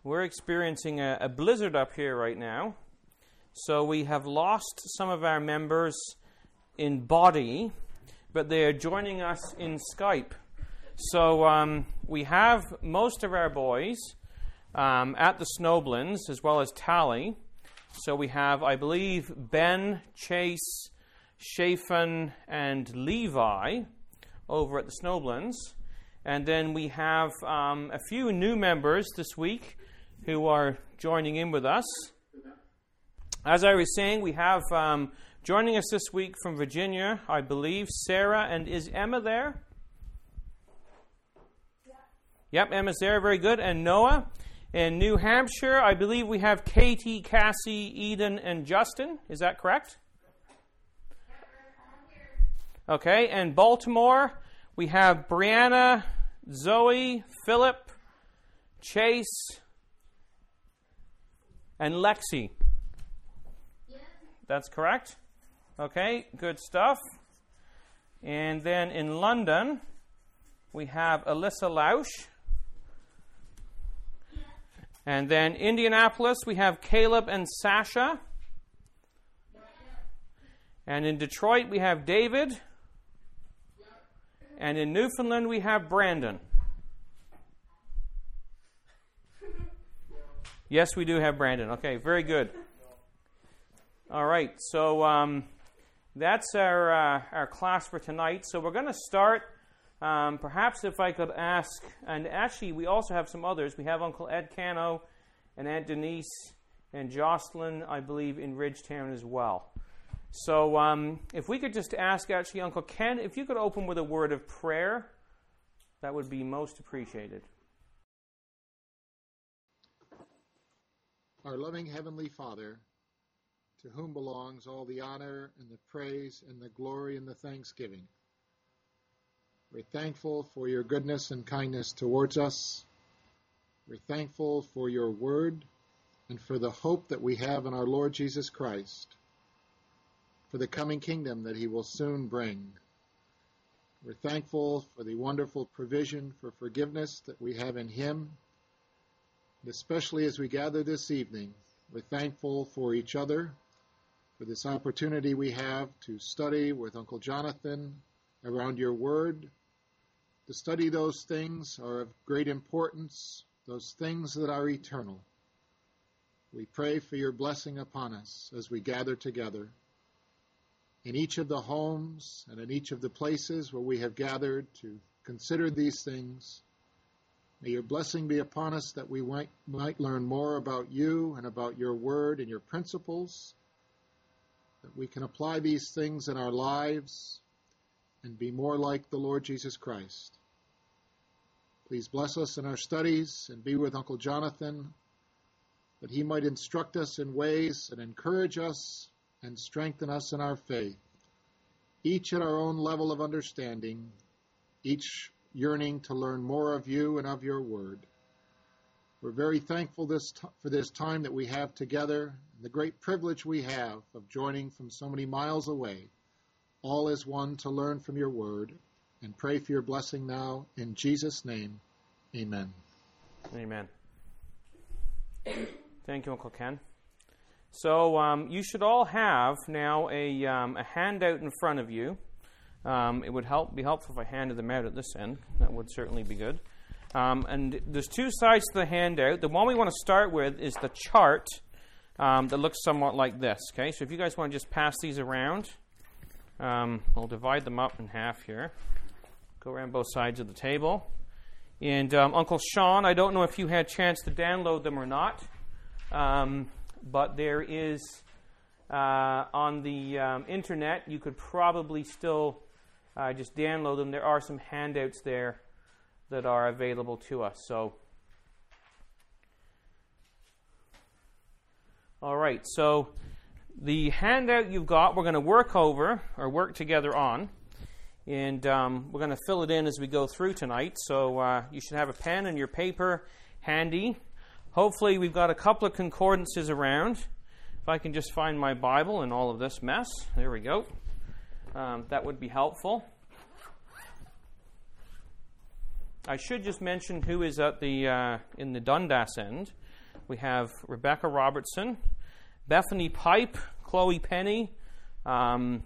we're experiencing a blizzard up here right now. So we have lost some of our members in body, but they are joining us in Skype. So we have most of our boys at the Snowblins, as well as Tally. So we have, I believe, Ben, Chase, Shafan, and Levi over at the Snowblins. And then we have a few new members this week who are joining in with us. As I was saying, we have joining us this week from Virginia, I believe, Sarah, and is Emma there? Yeah. Yep, Emma's there, very good. And Noah. In New Hampshire, I believe we have Katie, Cassie, Eden, and Justin. Is that correct? Okay, and Baltimore, we have Brianna, Zoe, Philip, Chase, and Lexi. Yeah. That's correct. Okay, good stuff. And then in London, we have Alyssa Lausch. Yeah. And then Indianapolis, we have Caleb and Sasha. Yeah. And in Detroit, we have David. Yeah. And in Newfoundland, we have Brandon. Yes, we do have Brandon. Okay, very good. All right, so that's our class for tonight. So we're going to start, perhaps if I could ask, and actually we also have some others. We have Uncle Ed Cano and Aunt Denise and Jocelyn, I believe, in Ridgetown as well. So if we could just ask, actually, Uncle Ken, if you could open with a word of prayer, that would be most appreciated. Our loving Heavenly Father, to whom belongs all the honor and the praise and the glory and the thanksgiving, we're thankful for your goodness and kindness towards us. We're thankful for your word and for the hope that we have in our Lord Jesus Christ, for the coming kingdom that he will soon bring. We're thankful for the wonderful provision for forgiveness that we have in him. Especially as we gather this evening, we're thankful for each other, for this opportunity we have to study with Uncle Jonathan around your word. To study those things are of great importance, those things that are eternal. We pray for your blessing upon us as we gather together. In each of the homes and in each of the places where we have gathered to consider these things, may your blessing be upon us that we might learn more about you and about your word and your principles, that we can apply these things in our lives and be more like the Lord Jesus Christ. Please bless us in our studies and be with Uncle Jonathan, that he might instruct us in ways and encourage us and strengthen us in our faith, each at our own level of understanding, each yearning to learn more of you and of your word. We're very thankful for this time that we have together, and the great privilege we have of joining from so many miles away, all as one to learn from your word, and pray for your blessing now. In Jesus' name, amen. Amen. Thank you, Uncle Ken. So you should all have now a handout in front of you. It would be helpful if I handed them out at this end. That would certainly be good. And there's two sides to the handout. The one we want to start with is the chart that looks somewhat like this. Okay, so if you guys want to just pass these around, we'll divide them up in half here. Go around both sides of the table. And Uncle Sean, I don't know if you had a chance to download them or not, but there is on the internet, you could probably still just download them. There are some handouts there that are available to us. So, all right. So the handout you've got, we're going to work together on, and we're going to fill it in as we go through tonight. So you should have a pen and your paper handy. Hopefully, we've got a couple of concordances around. If I can just find my Bible in all of this mess. There we go. That would be helpful. I should just mention who is at the in the Dundas end. We have Rebecca Robertson, Bethany Pipe, Chloe Penny. I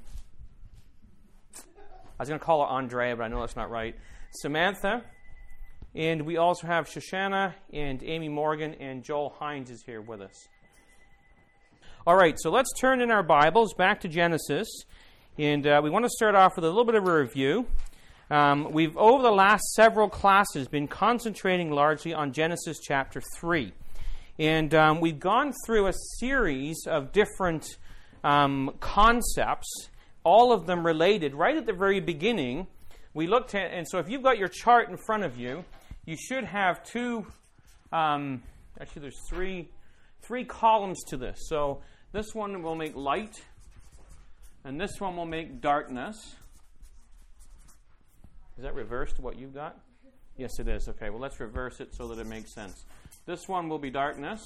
was going to call her Andrea, but I know that's not right. Samantha. And we also have Shoshana and Amy Morgan, and Joel Hines is here with us. All right, so let's turn in our Bibles back to Genesis. And we want to start off with a little bit of a review. We've, over the last several classes, been concentrating largely on Genesis chapter 3. And we've gone through a series of different concepts, all of them related. Right at the very beginning, we looked at, and so if you've got your chart in front of you, you should have actually there's three columns to this. So this one will make light, and this one will make darkness. Is that reversed to what you've got? Yes, it is. Okay, well, let's reverse it so that it makes sense. This one will be darkness.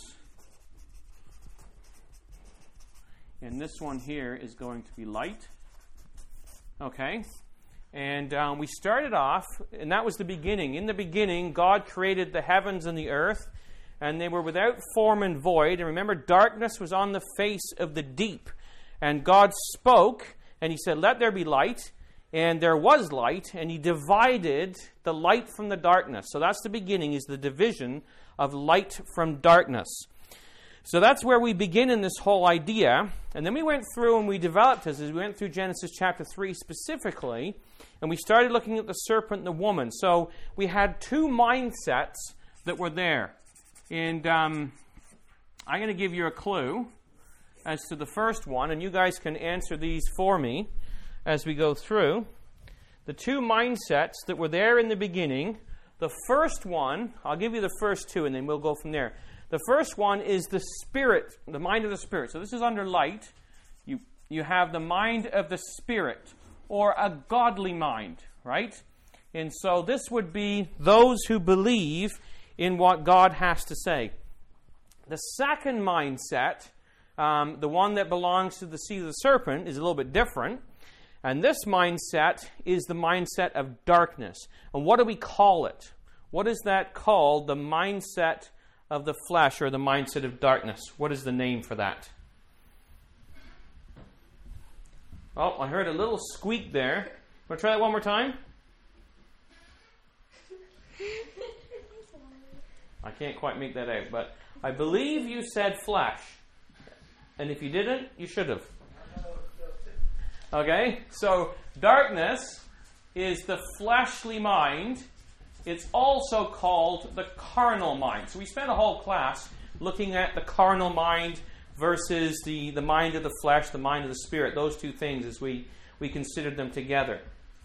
And this one here is going to be light. Okay. And we started off, and that was the beginning. In the beginning, God created the heavens and the earth, and they were without form and void. And remember, darkness was on the face of the deep. And God spoke, and he said, "Let there be light." And there was light, and he divided the light from the darkness. So that's the beginning, is the division of light from darkness. So that's where we begin in this whole idea. And then we went through and we developed this as we went through Genesis chapter 3 specifically. And we started looking at the serpent and the woman. So we had two mindsets that were there. And I'm going to give you a clue as to the first one. And you guys can answer these for me as we go through. The two mindsets that were there in the beginning. The first one, I'll give you the first two and then we'll go from there. The first one is the spirit, the mind of the spirit. So this is under light. You have the mind of the spirit, or a godly mind, right? And so this would be those who believe in what God has to say. The second mindset, the one that belongs to the seed of the serpent, is a little bit different. And this mindset is the mindset of darkness. And what do we call it? What is that called? The mindset of the flesh, or the mindset of darkness. What is the name for that? Oh, I heard a little squeak there. Want to try that one more time? I can't quite make that out, but I believe you said flesh. And if you didn't, you should have. Okay, so darkness is the fleshly mind. It's also called the carnal mind. So we spent a whole class looking at the carnal mind versus the mind of the flesh, the mind of the spirit. Those two things as we considered them together.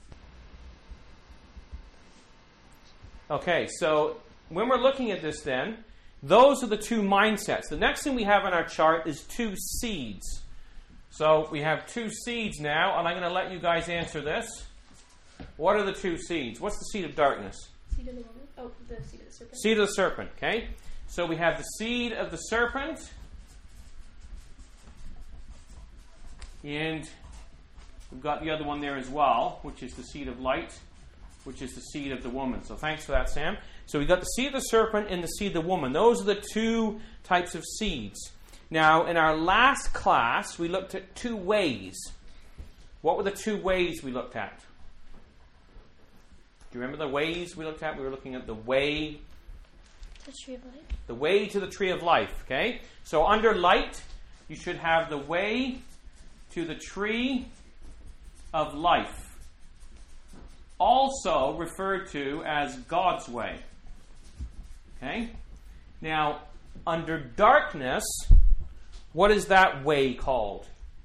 Okay, so when we're looking at this then, those are the two mindsets. The next thing we have on our chart is two seeds. So we have two seeds now, and I'm going to let you guys answer this. What are the two seeds? What's the seed of darkness? Seed of the woman? Oh, the seed of the serpent. Seed of the serpent, okay? So we have the seed of the serpent, and we've got the other one there as well, which is the seed of light, which is the seed of the woman. So thanks for that, Sam. So we've got the seed of the serpent and the seed of the woman. Those are the two types of seeds. Now, in our last class, we looked at two ways. What were the two ways we looked at? Do you remember the ways we looked at? We were looking at the way. The tree of life. The way to the tree of life, okay? So under light, you should have the way to the tree of life. Also referred to as God's way. Okay? Now, under darkness, what is that way called?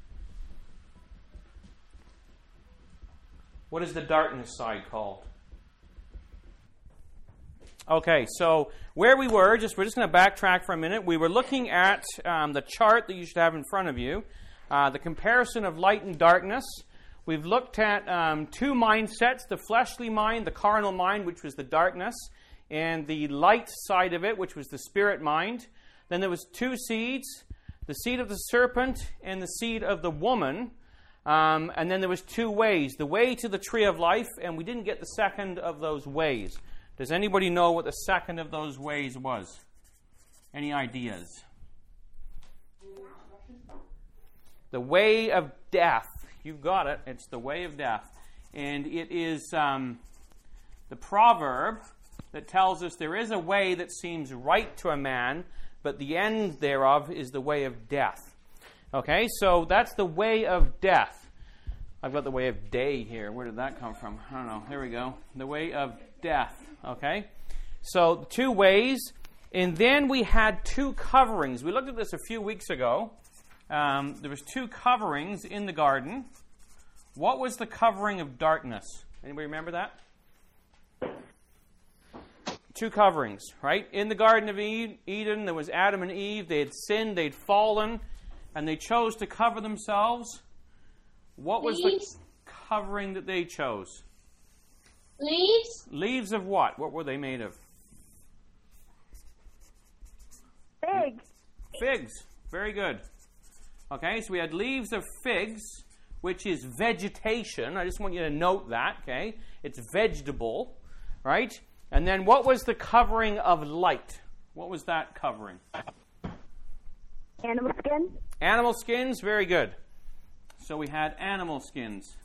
What is the darkness side called? Okay, so where we were, we're just going to backtrack for a minute. We were looking at the chart that you should have in front of you, the comparison of light and darkness. We've looked at two mindsets, the fleshly mind, the carnal mind, which was the darkness, and the light side of it, which was the spirit mind. Then there was two seeds, the seed of the serpent and the seed of the woman. And then there was two ways, the way to the tree of life, and we didn't get the second of those ways. Does anybody know what the second of those ways was? Any ideas? The way of death. You've got it. It's the way of death. And it is the proverb that tells us there is a way that seems right to a man, but the end thereof is the way of death. Okay, so that's the way of death. I've got the way of day here. Where did that come from? I don't know. There we go. The way of death. Okay, so 2 ways. And then we had 2 coverings. We looked at this a few weeks ago. There was 2 coverings in the garden. What was the covering of darkness? Anybody remember that? 2 coverings, right? In the Garden of Eden, there was Adam and Eve. They had sinned, they'd fallen, and they chose to cover themselves. What was Leaves. the covering that they chose? Leaves. Leaves of what? What were they made of? Figs. Figs. Very good. Okay, so we had leaves of figs, which is vegetation. I just want you to note that, okay? It's vegetable, right? And then what was the covering of light? What was that covering? Animal skin. Animal skins, very good. So we had animal skins.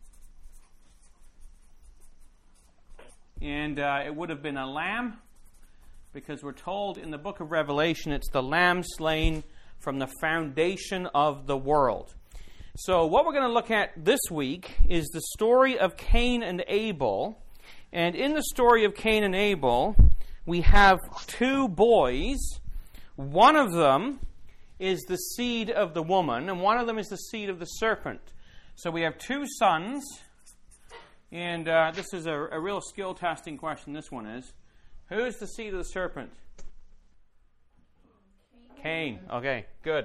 And it would have been a lamb, because we're told in the book of Revelation it's the lamb slain from the foundation of the world. So what we're going to look at this week is the story of Cain and Abel. And in the story of Cain and Abel, we have 2 boys. One of them is the seed of the woman, and one of them is the seed of the serpent. So we have 2 sons, and this is a real skill-testing question, this one is. Who is the seed of the serpent? Cain. Okay, good.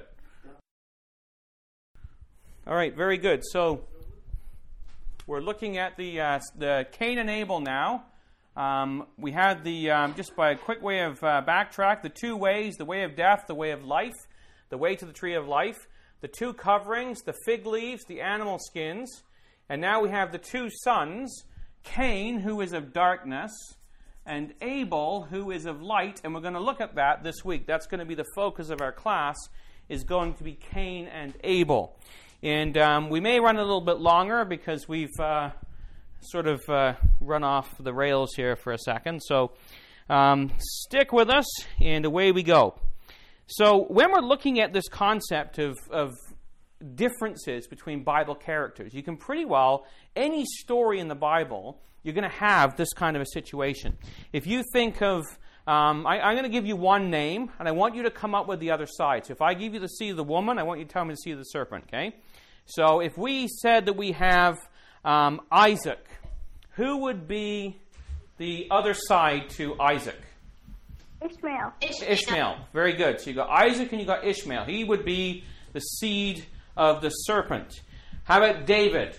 All right, very good. So we're looking at the Cain and Abel now. We had just by a quick way of backtrack, the 2 ways, the way of death, the way of life, the way to the tree of life, the 2 coverings, the fig leaves, the animal skins, and now we have the 2 sons, Cain, who is of darkness, and Abel, who is of light, and we're going to look at that this week. That's going to be the focus of our class, is going to be Cain and Abel. And we may run a little bit longer because we've sort of run off the rails here for a second. So stick with us, and away we go. So when we're looking at this concept of differences between Bible characters, you can pretty well, any story in the Bible, you're going to have this kind of a situation. If you think of, I'm going to give you one name, and I want you to come up with the other side. So if I give you the seed of the woman, I want you to tell me the seed of the serpent, okay? So if we said that we have Isaac, who would be the other side to Isaac? Ishmael. Ishmael. Very good. So you got Isaac and you got Ishmael. He would be the seed of the serpent. How about David?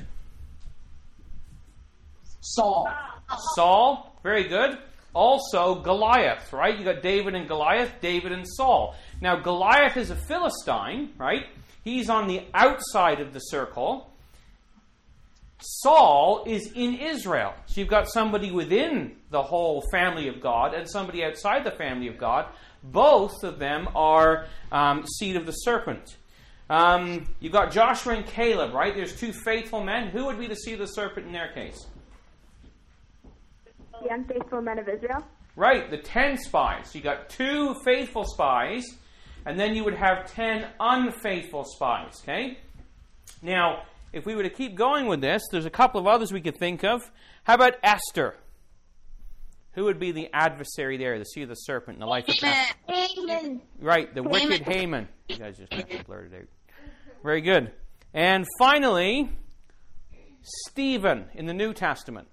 Saul. Saul. Very good. Also Goliath, right? You got David and Goliath, David and Saul. Now Goliath is a Philistine, right? He's on the outside of the circle. Saul is in Israel. So you've got somebody within the whole family of God and somebody outside the family of God. Both of them are seed of the serpent. You've got Joshua and Caleb, right? There's 2 faithful men. Who would be the seed of the serpent in their case? The unfaithful men of Israel. Right, the 10 spies. So you got 2 faithful spies, and then you would have 10 unfaithful spies, okay? Now, if we were to keep going with this, there's a couple of others we could think of. How about Esther? Who would be the adversary there, the seed of the serpent in the life of Esther? Haman. Right, the wicked Haman. You guys just blurted out. Very good. And finally, Stephen in the New Testament.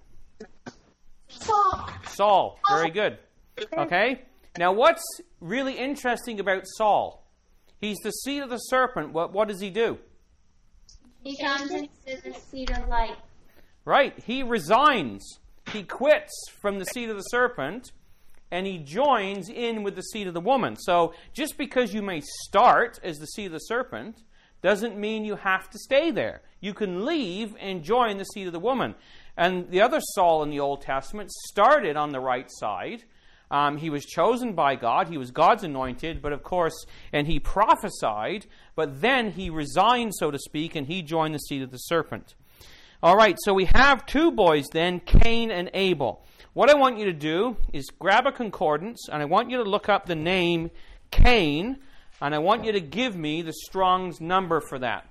Saul. Very good. Okay? Now, what's really interesting about Saul? He's the seed of the serpent. What does he do? He comes into the seed of light. Right. He resigns. He quits from the seed of the serpent, and he joins in with the seed of the woman. So, just because you may start as the seed of the serpent doesn't mean you have to stay there. You can leave and join the seed of the woman. And the other Saul in the Old Testament started on the right side. He was chosen by God. He was God's anointed, but of course, and he prophesied, but then he resigned, so to speak, and he joined the seed of the serpent. All right, so we have two boys then, Cain and Abel. What I want you to do is grab a concordance, and I want you to look up the name Cain, and I want you to give me the Strong's number for that.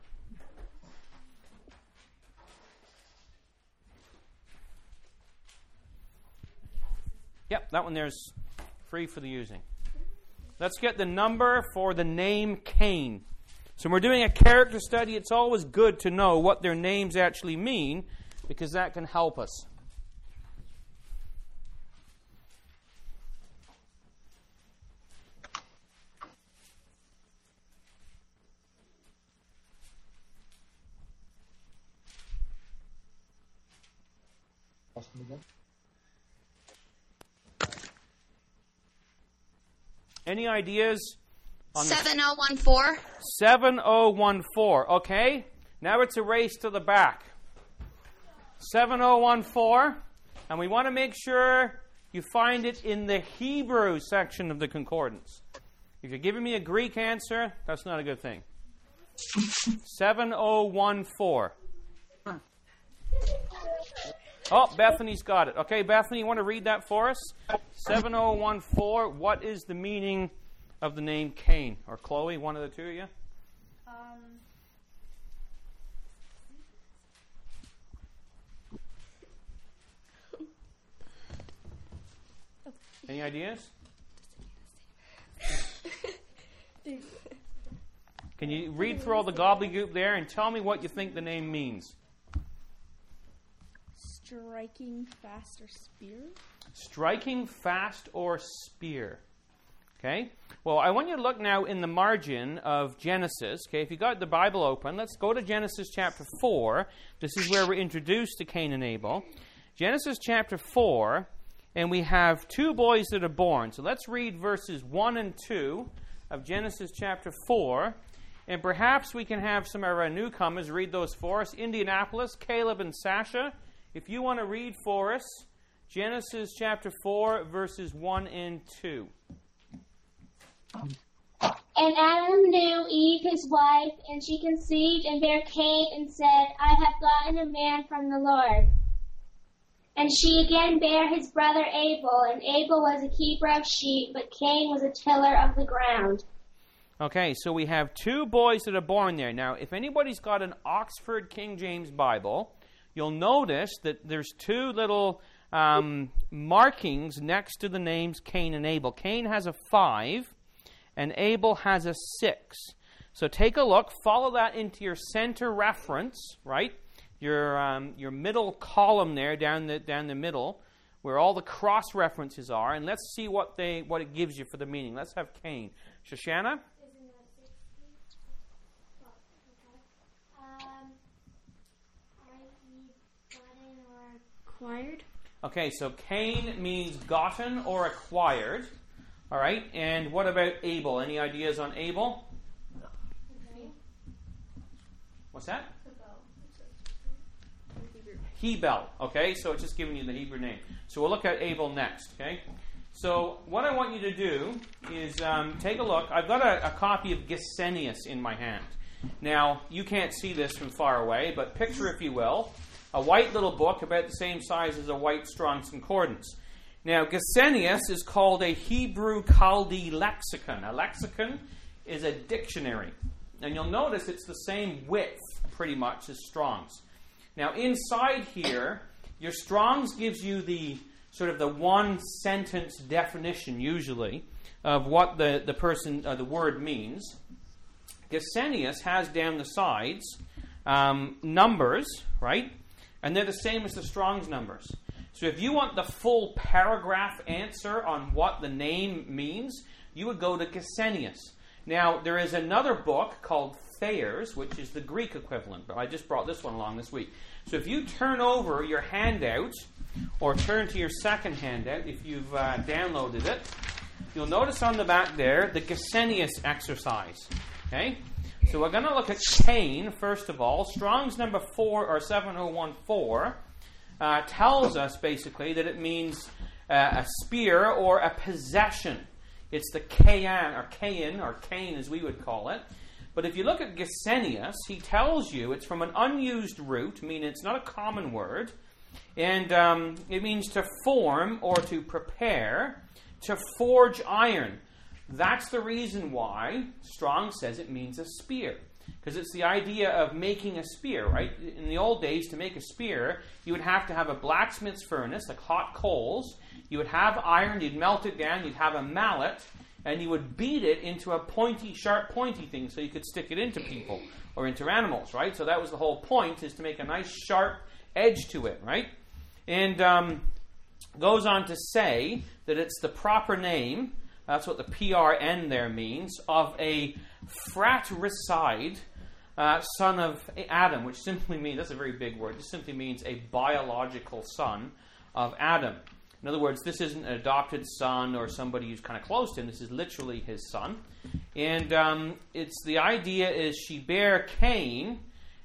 Yep, that one there's free for the using. Let's get the number for the name Cain. So when we're doing a character study, it's always good to know what their names actually mean, because that can help us. Any ideas? On 7014. 7014. Okay. Now it's a race to the back. 7014. And we want to make sure you find it in the Hebrew section of the concordance. If you're giving me a Greek answer, that's not a good thing. 7014. Oh, Bethany's got it. Okay, Bethany, you want to read that for us? 7014. What is the meaning of the name Cain? Or Chloe, one of the two of you? Any ideas? Can you read through all the gobbledygook there and tell me what you think the name means? Striking fast or spear? Striking fast or spear. Okay? Well, I want you to look now in the margin of Genesis. Okay, if you got the Bible open, let's go to Genesis chapter 4. This is where we're introduced to Cain and Abel. Genesis chapter 4, and we have two boys that are born. So let's read verses 1 and 2 of Genesis chapter 4. And perhaps we can have some of our newcomers read those for us. Indianapolis, Caleb and Sasha, if you want to read for us Genesis chapter 4, verses 1 and 2. And Adam knew Eve his wife, and she conceived and bare Cain, and said, I have gotten a man from the Lord. And she again bare his brother Abel, and Abel was a keeper of sheep, but Cain was a tiller of the ground. Okay, so we have two boys that are born there. Now, if anybody's got an Oxford King James Bible, you'll notice that there's two little markings next to the names Cain and Abel. Cain has a 5, and Abel has a 6. So take a look, follow that into your center reference, right? Your middle column there, down the middle, where all the cross references are, and let's see what it gives you for the meaning. Let's have Cain. Shoshana? Acquired. Okay, so Cain means gotten or acquired. All right, and what about Abel? Any ideas on Abel? What's that? Hebel. Okay, so it's just giving you the Hebrew name. So we'll look at Abel next. Okay, so what I want you to do is take a look. I've got a copy of Gesenius in my hand. Now, you can't see this from far away, but picture, if you will, a white little book about the same size as a white Strong's Concordance. Now, Gesenius is called a Hebrew Chaldee lexicon. A lexicon is a dictionary. And you'll notice it's the same width, pretty much, as Strong's. Now, inside here, your Strong's gives you the sort of the one-sentence definition, usually, of what the word means. Gesenius has down the sides numbers, right? And they're the same as the Strong's numbers. So if you want the full paragraph answer on what the name means, you would go to Gesenius. Now, there is another book called Thayer's, which is the Greek equivalent, but I just brought this one along this week. So if you turn over your handout, or turn to your second handout, if you've downloaded it, you'll notice on the back there the Gesenius exercise. Okay? So we're going to look at Cain, first of all. Strong's number 4, or 7014. tells us basically that it means a spear or a possession. It's the Cain or Cain as we would call it. But if you look at Gesenius, he tells you it's from an unused root, meaning it's not a common word, and it means to form or to prepare, to forge iron. That's the reason why Strong says it means a spear. Because it's the idea of making a spear, right? In the old days, to make a spear, you would have to have a blacksmith's furnace, like hot coals. You would have iron, you'd melt it down, you'd have a mallet, and you would beat it into a pointy, sharp, pointy thing so you could stick it into people or into animals, right? So that was the whole point, is to make a nice, sharp edge to it, right? And goes on to say that it's the proper name, that's what the PRN there means, of a fratricide son of Adam, which simply means, that's a very big word, it simply means a biological son of Adam. In other words, this isn't an adopted son or somebody who's kind of close to him. This is literally his son. And it's the idea is she bare Cain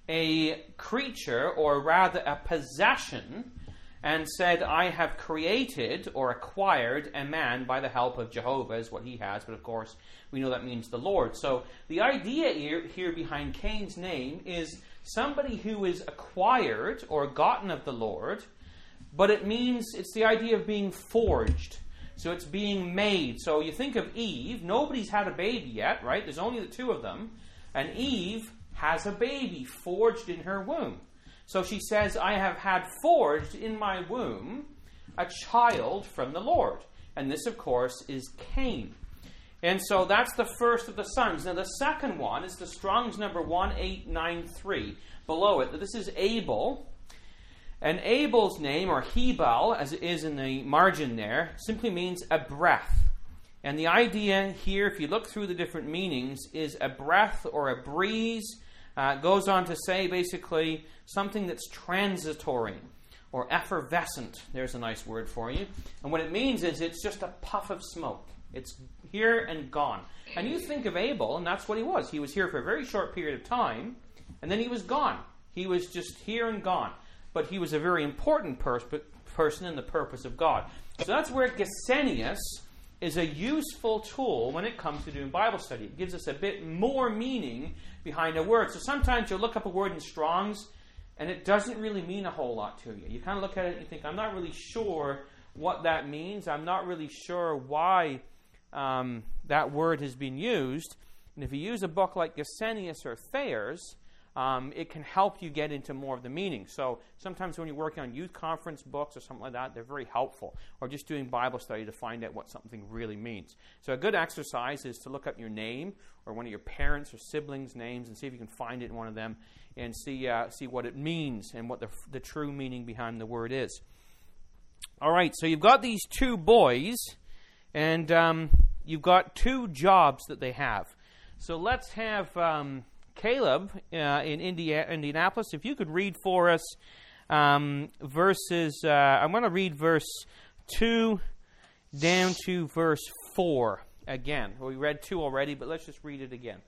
a creature, or rather a possession, and said, I have created or acquired a man by the help of Jehovah, is what he has. But of course, we know that means the Lord. So the idea here behind Cain's name is somebody who is acquired or gotten of the Lord, but it means, it's the idea of being forged. So it's being made. So you think of Eve, nobody's had a baby yet, right? There's only the two of them. And Eve has a baby forged in her womb. So she says, I have had forged in my womb a child from the Lord. And this, of course, is Cain. And so that's the first of the sons. Now the second one is the Strong's number 1893. Below it, this is Abel. And Abel's name, or Hebal, as it is in the margin there, simply means a breath. And the idea here, if you look through the different meanings, is a breath or a breeze. Goes on to say, basically, something that's transitory or effervescent. There's a nice word for you. And what it means is it's just a puff of smoke. It's here and gone. And you think of Abel, and that's what he was. He was here for a very short period of time, and then he was gone. He was just here and gone. But he was a very important person in the purpose of God. So that's where Gesenius is a useful tool when it comes to doing Bible study. It gives us a bit more meaning behind a word. So sometimes you'll look up a word in Strong's, and it doesn't really mean a whole lot to you. You kind of look at it and you think, I'm not really sure what that means. I'm not really sure why that word has been used. And if you use a book like Gesenius or Thayer's, it can help you get into more of the meaning. So sometimes when you're working on youth conference books or something like that, they're very helpful. Or just doing Bible study to find out what something really means. So a good exercise is to look up your name or one of your parents or siblings' names and see if you can find it in one of them and see what it means and what the true meaning behind the word is. All right, so you've got these two boys and you've got two jobs that they have. So let's have Caleb in Indianapolis, if you could read for us verses, I'm going to read verse 2 down to verse 4 again. We read 2 already, but let's just read it again.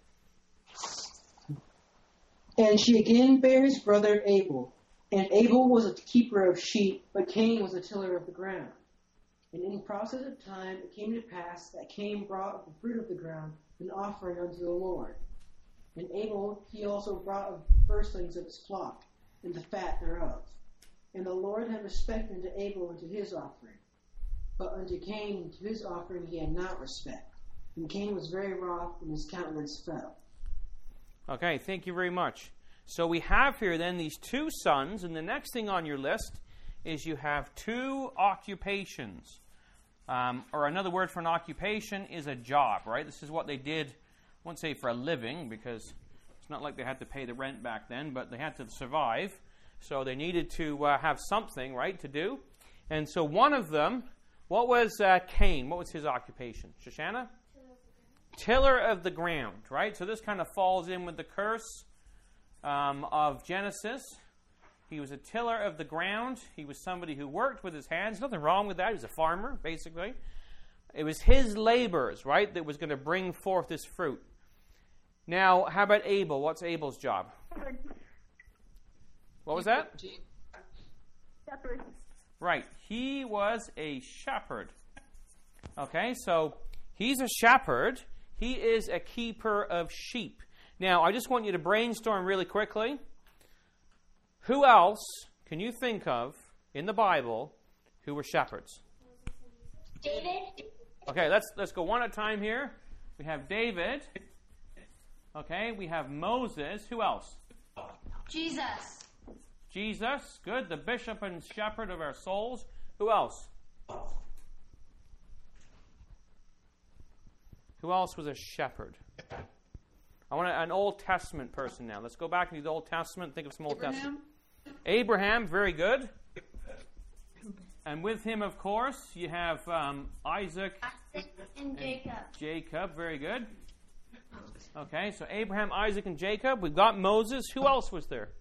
And she again bare his brother Abel. And Abel was a keeper of sheep, but Cain was a tiller of the ground. And in process of time it came to pass that Cain brought of the fruit of the ground an offering unto the Lord. And Abel he also brought of the firstlings of his flock, and the fat thereof. And the Lord had respect unto Abel and to his offering. But unto Cain and to his offering he had not respect. And Cain was very wroth, and his countenance fell. Okay, thank you very much. So we have here then these two sons, and the next thing on your list is you have two occupations. Or another word for an occupation is a job, right? This is what they did, I won't say for a living, because it's not like they had to pay the rent back then, but they had to survive. So they needed to have something, right, to do. And so one of them, what was Cain? What was his occupation? Shoshana? Tiller of the ground, right? So this kind of falls in with the curse of Genesis. He was a tiller of the ground. He was somebody who worked with his hands. Nothing wrong with that. He was a farmer, basically. It was his labors, right, that was going to bring forth this fruit. Now, how about Abel? What's Abel's job? What was that? Shepherd. Right. He was a shepherd. Okay, so he's a shepherd. He is a keeper of sheep. Now, I just want you to brainstorm really quickly. Who else can you think of in the Bible who were shepherds? David, Okay, let's go one at a time here. We have David. Okay, we have Moses. Who else? Jesus, Jesus. Good. The bishop and shepherd of our souls. Who else? Who else was a shepherd? I want an Old Testament person now. Let's go back into the Old Testament. Think of some Old Testament. Abraham, very good. And with him, of course, you have Isaac. and Jacob. Jacob, very good. Okay, so Abraham, Isaac, and Jacob. We've got Moses. Who else was there?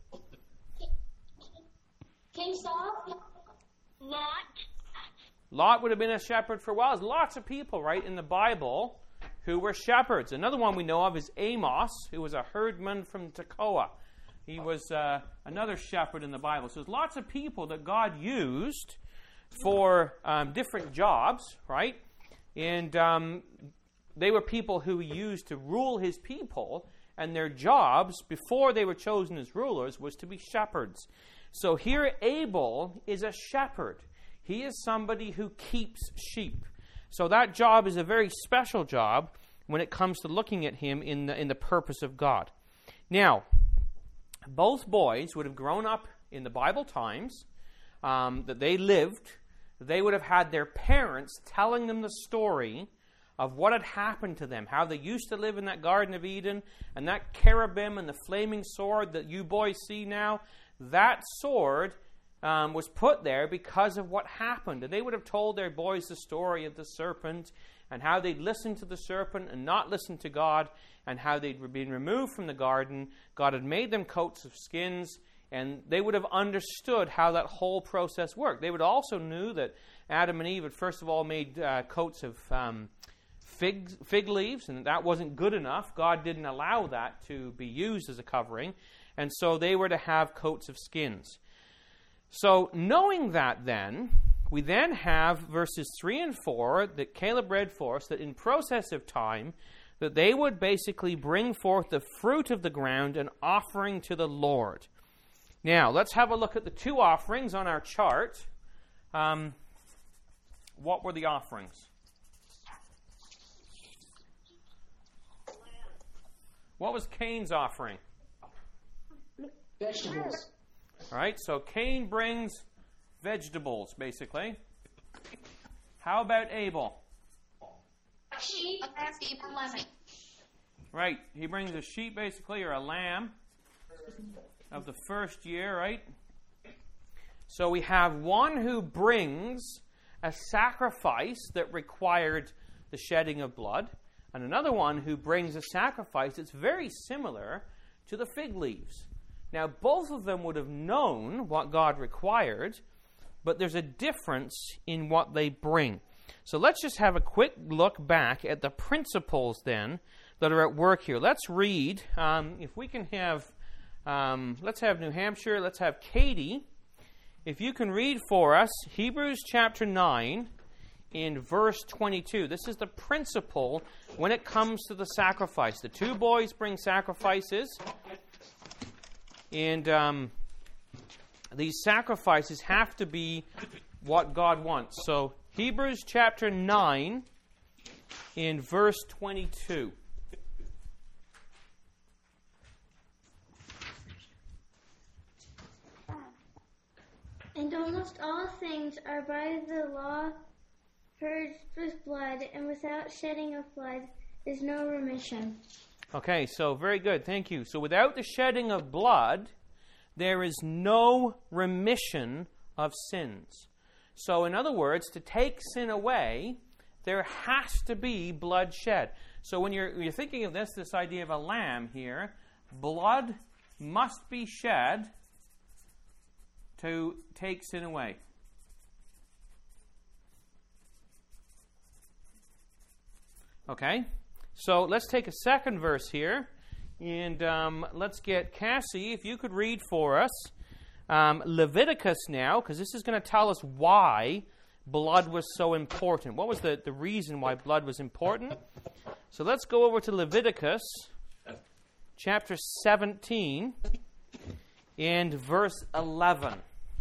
King Saul, Lot, Lot would have been a shepherd for a while. There's lots of people, right, in the Bible who were shepherds. Another one we know of is Amos, who was a herdman from Tekoa. He was another shepherd in the Bible. So there's lots of people that God used for different jobs, right? And they were people who he used to rule his people, and their jobs, before they were chosen as rulers, was to be shepherds. So here Abel is a shepherd. He is somebody who keeps sheep. So that job is a very special job when it comes to looking at him in the purpose of God. Now, both boys would have grown up in the Bible times that they lived. They would have had their parents telling them the story of what had happened to them, how they used to live in that Garden of Eden, and that cherubim and the flaming sword that you boys see now, that sword was put there because of what happened. And they would have told their boys the story of the serpent and how they'd listened to the serpent and not listened to God, and how they'd been removed from the garden. God had made them coats of skins, and they would have understood how that whole process worked. They would also knew that Adam and Eve had first of all made coats of fig leaves, and that wasn't good enough. God didn't allow that to be used as a covering, and so they were to have coats of skins. So knowing that then, we then have verses 3 and 4 that Caleb read for us, that in process of time, that they would basically bring forth the fruit of the ground, an offering to the Lord. Now, let's have a look at the two offerings on our chart. What were the offerings? What was Cain's offering? Vegetables. All right, so Cain brings vegetables, basically. How about Abel? sheep, and lemon. Right, he brings a sheep, basically, or a lamb of the first year, right? So we have one who brings a sacrifice that required the shedding of blood, and another one who brings a sacrifice that's very similar to the fig leaves. Now, both of them would have known what God required, but there's a difference in what they bring. So let's just have a quick look back at the principles then that are at work here. Let's read, if we can have, let's have New Hampshire, let's have Katie. If you can read for us Hebrews chapter 9 in verse 22. This is the principle when it comes to the sacrifice. The two boys bring sacrifices, and these sacrifices have to be what God wants. So Hebrews chapter 9 in verse 22. And almost all things are by the law purged with blood, and without shedding of blood is no remission. Okay, so very good. Thank you. So without the shedding of blood, there is no remission of sins. So in other words, to take sin away, there has to be blood shed. So when you're thinking of this idea of a lamb here, blood must be shed to take sin away. Okay, so let's take a second verse here, and let's get Cassie, if you could read for us Leviticus now, because this is going to tell us why blood was so important. What was the reason why blood was important? So let's go over to Leviticus chapter 17 and verse 11.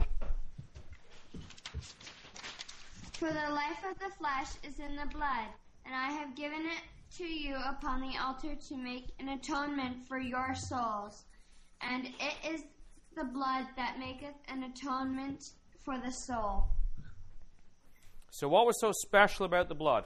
For the life of the flesh is in the blood, and I have given it to you upon the altar to make an atonement for your souls. And it is the blood that maketh an atonement for the soul. So what was so special about the blood?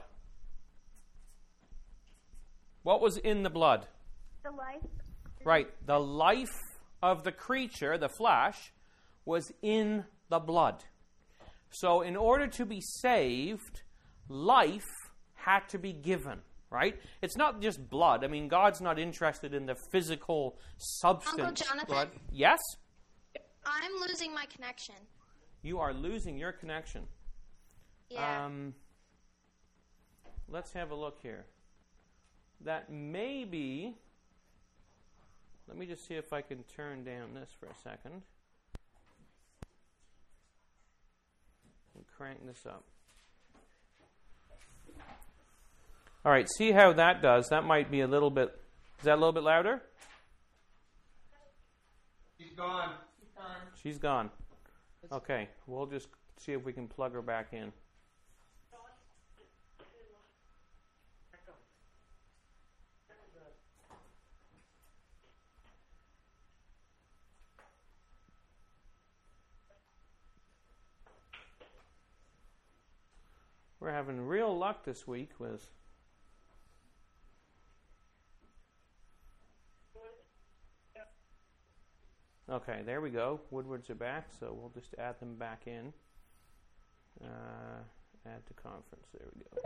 What was in the blood? The life. Right. The life of the creature, the flesh, was in the blood. So in order to be saved, life had to be given, right? It's not just blood. I mean, God's not interested in the physical substance. Uncle Jonathan? Blood. Yes? I'm losing my connection. You are losing your connection. Yeah. Let's have a look here. That may be... Let me just see if I can turn down this for a second. And crank this up. All right, see how that does. That might be a little bit... Is that a little bit louder? She's gone. She's gone. Okay, we'll just see if we can plug her back in. We're having real luck this week with... Okay, there we go. Woodwards are back, so we'll just add them back in. Add to conference. There we go.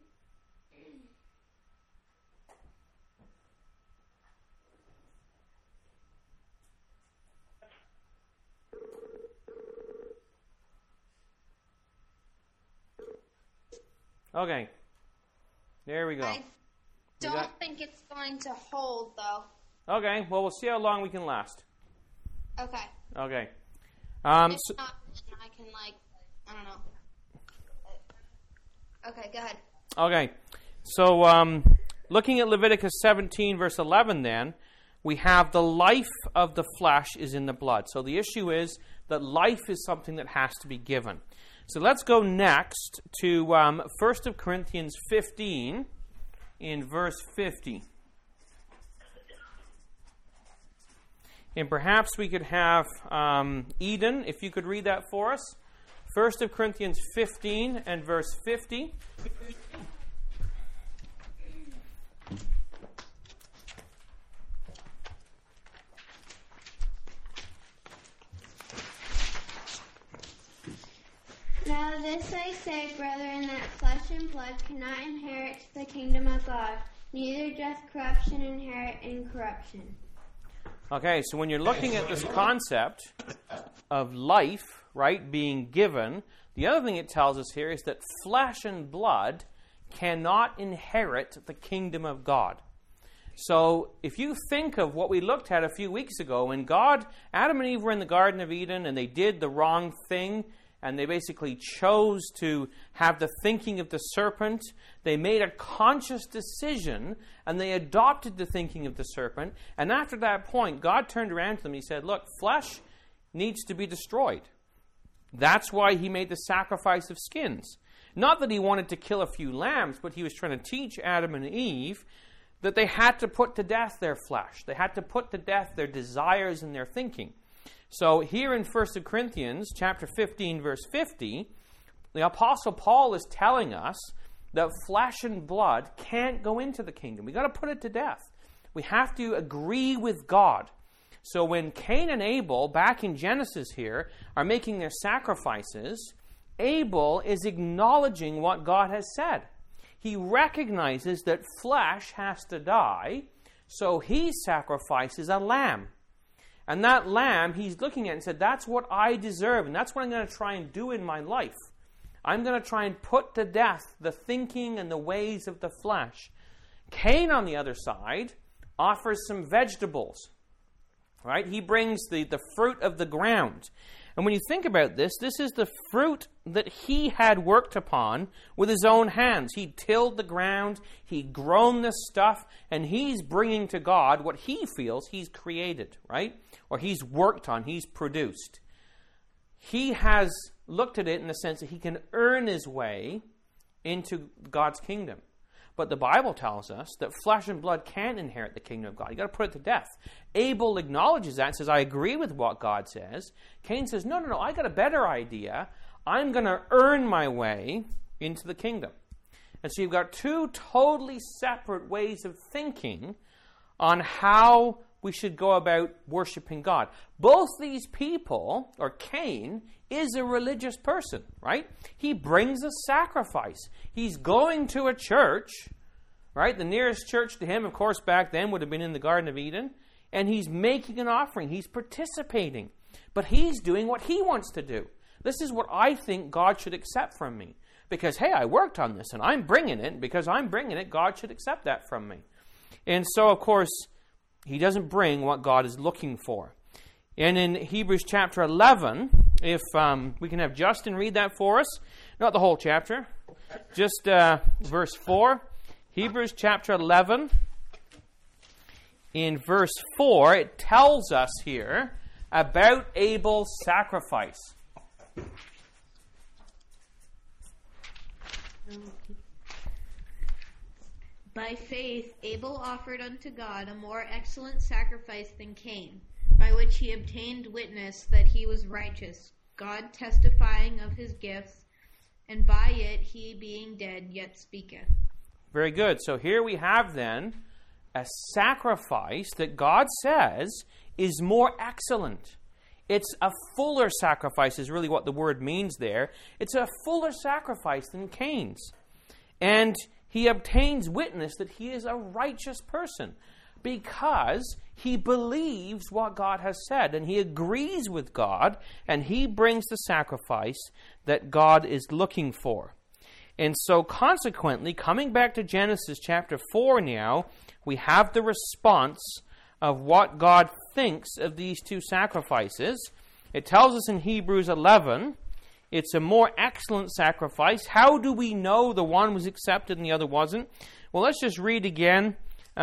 Okay. There we go. I don't think it's going to hold, though. Okay, well, we'll see how long we can last. Okay. Okay. If So, not, I can, I don't know. Okay, go ahead. okay. So, looking at Leviticus 17, verse 11, then, we have the life of the flesh is in the blood. So the issue is that life is something that has to be given. So let's go next to 1 Corinthians 15 in verse 50. And perhaps we could have Eden, if you could read that for us. 1 Corinthians 15 and verse 50. Now this I say, brethren, that flesh and blood cannot inherit the kingdom of God, neither doth corruption inherit incorruption. Okay, so when you're looking at this concept of life, right, being given, the other thing it tells us here is that flesh and blood cannot inherit the kingdom of God. So if you think of what we looked at a few weeks ago, when Adam and Eve were in the Garden of Eden and they did the wrong thing, and they basically chose to have the thinking of the serpent. They made a conscious decision, and they adopted the thinking of the serpent. And after that point, God turned around to them and He said, look, flesh needs to be destroyed. That's why He made the sacrifice of skins. Not that He wanted to kill a few lambs, but He was trying to teach Adam and Eve that they had to put to death their flesh. They had to put to death their desires and their thinking. So here in 1 Corinthians chapter 15, verse 50, the Apostle Paul is telling us that flesh and blood can't go into the kingdom. We've got to put it to death. We have to agree with God. So when Cain and Abel, back in Genesis here, are making their sacrifices, Abel is acknowledging what God has said. He recognizes that flesh has to die, so he sacrifices a lamb. And that lamb, he's looking at and said, that's what I deserve, and that's what I'm going to try and do in my life. I'm going to try and put to death the thinking and the ways of the flesh. Cain, on the other side, offers some vegetables. right? He brings the fruit of the ground. And when you think about this, this is the fruit that he had worked upon with his own hands. He tilled the ground, he'd grown this stuff, and he's bringing to God what he feels he's created, right? Or he's worked on, he's produced. He has looked at it in the sense that he can earn his way into God's kingdom. But the Bible tells us that flesh and blood can't inherit the kingdom of God. You've got to put it to death. Abel acknowledges that and says, I agree with what God says. Cain says, no, I got a better idea. I'm going to earn my way into the kingdom. And so you've got two totally separate ways of thinking on how we should go about worshiping God. Both these people, or Cain, is a religious person, right? He brings a sacrifice. He's going to a church, right? The nearest church to him, of course, back then would have been in the Garden of Eden. And he's making an offering. He's participating. But he's doing what he wants to do. This is what I think God should accept from me. Because, hey, I worked on this and I'm bringing it. Because I'm bringing it, God should accept that from me. And so, of course, he doesn't bring what God is looking for. And in Hebrews chapter 11, if we can have Justin read that for us. Not the whole chapter. Just verse 4. Hebrews chapter 11. In verse 4, it tells us here about Abel's sacrifice. By faith, Abel offered unto God a more excellent sacrifice than Cain, by which he obtained witness that he was righteous, God testifying of his gifts, and by it he being dead yet speaketh. Very good. So here we have then a sacrifice that God says is more excellent. It's a fuller sacrifice is really what the word means there. It's a fuller sacrifice than Cain's. And he obtains witness that he is a righteous person because he believes what God has said and he agrees with God and he brings the sacrifice that God is looking for. And so consequently, coming back to Genesis chapter 4 now, we have the response of what God thinks of these two sacrifices. It tells us in Hebrews 11, it's a more excellent sacrifice. How do we know the one was accepted and the other wasn't? Well, let's just read again,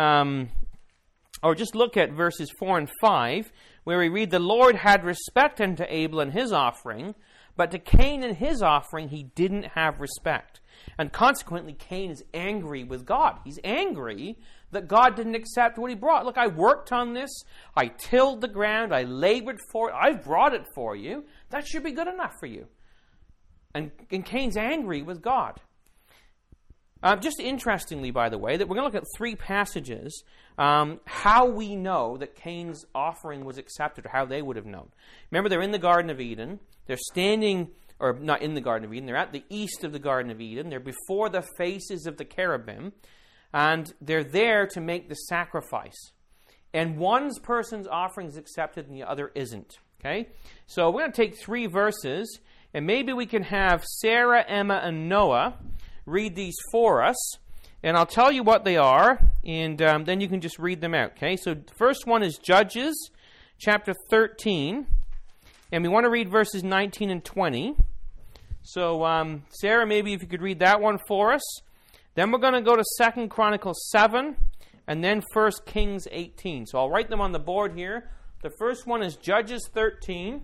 or just look at verses 4 and 5, where we read, the Lord had respect unto Abel and his offering, but to Cain and his offering he didn't have respect. And consequently, Cain is angry with God. He's angry that God didn't accept what he brought. Look, I worked on this. I tilled the ground. I labored for it. I've brought it for you. That should be good enough for you. And Cain's angry with God. Just interestingly, by the way, that we're going to look at three passages, how we know that Cain's offering was accepted, or how they would have known. Remember, they're in the Garden of Eden. They're standing, or not in the Garden of Eden, they're at the east of the Garden of Eden. They're before the faces of the cherubim, and they're there to make the sacrifice. And one person's offering is accepted and the other isn't. Okay? So we're going to take three verses, and maybe we can have Sarah, Emma, and Noah read these for us, and I'll tell you what they are, and then you can just read them out, okay? So the first one is Judges, chapter 13, and we want to read verses 19 and 20. So, Sarah, maybe if you could read that one for us. Then we're going to go to 2 Chronicles 7, and then 1 Kings 18. So I'll write them on the board here. The first one is Judges 13,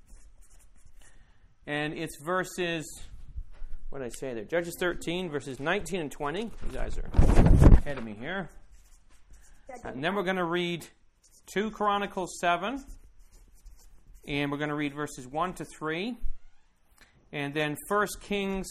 and it's verses... What did I say there? Judges 13, verses 19 and 20. You guys are ahead of me here. And then we're going to read 2 Chronicles 7. And we're going to read verses 1 to 3. And then 1 Kings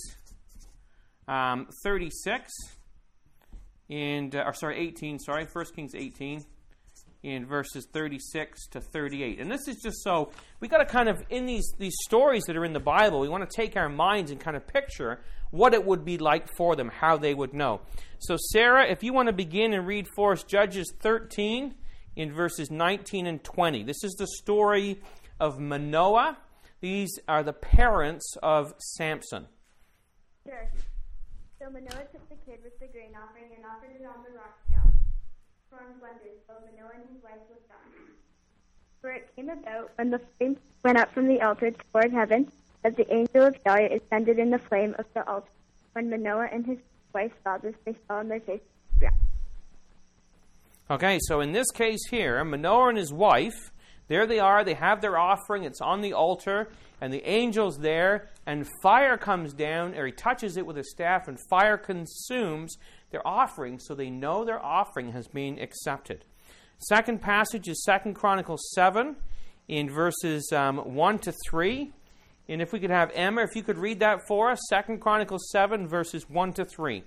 36. And, 18, 1 Kings 18. In verses 36 to 38. And this is just so, we got to kind of, in these stories that are in the Bible, we want to take our minds and kind of picture what it would be like for them, how they would know. So Sarah, if you want to begin and read for us Judges 13 in verses 19 and 20. This is the story of Manoah. These are the parents of Samson. Sure. So Manoah took the kid with the grain offering and offered it on the rock scale. Wonders, both Manoah and his wife looked on. For it came about, when the flame went up from the altar toward heaven, that the angel of Yahweh ascended in the flame of the altar. When Manoah and his wife saw this, they fell on their faces to the ground. Okay, so in this case here, Manoah and his wife, there they are, they have their offering, it's on the altar, and the angel's there, and fire comes down, or he touches it with his staff, and fire consumes their offering, so they know their offering has been accepted. Second passage is 2 Chronicles 7, in verses 1 to 3. And if we could have Emma, if you could read that for us, 2 Chronicles 7, verses 1 to 3.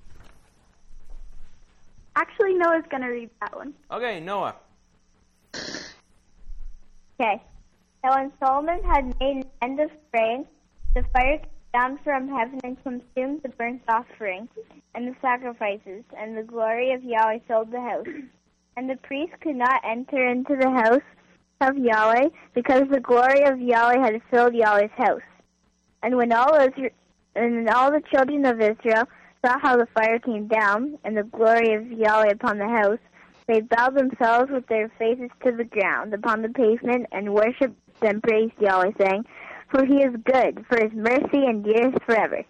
Actually, Noah's going to read that one. Okay, Noah. Okay. Now when Solomon had made an end of praying, the fire came down from heaven and consumed the burnt offering and the sacrifices, and the glory of Yahweh filled the house. And the priest could not enter into the house of Yahweh, because the glory of Yahweh had filled Yahweh's house. And when all the children of Israel saw how the fire came down, and the glory of Yahweh upon the house, they bowed themselves with their faces to the ground upon the pavement, and worshipped and praised Yahweh, saying, For he is good, for his mercy endures forever.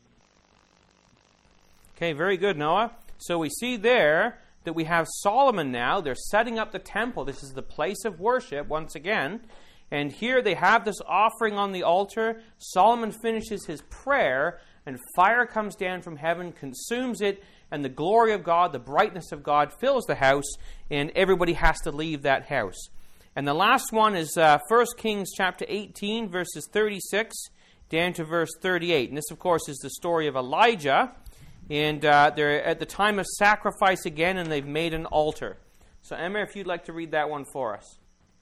Okay, very good, Noah. So we see there that we have Solomon now. They're setting up the temple. This is the place of worship once again. And here they have this offering on the altar. Solomon finishes his prayer, and fire comes down from heaven, consumes it, and the glory of God, the brightness of God fills the house, and everybody has to leave that house. And the last one is 1 Kings chapter 18, verses 36 down to verse 38. And this, of course, is the story of Elijah. And they're at the time of sacrifice again, and they've made an altar. So, Emma, if you'd like to read that one for us.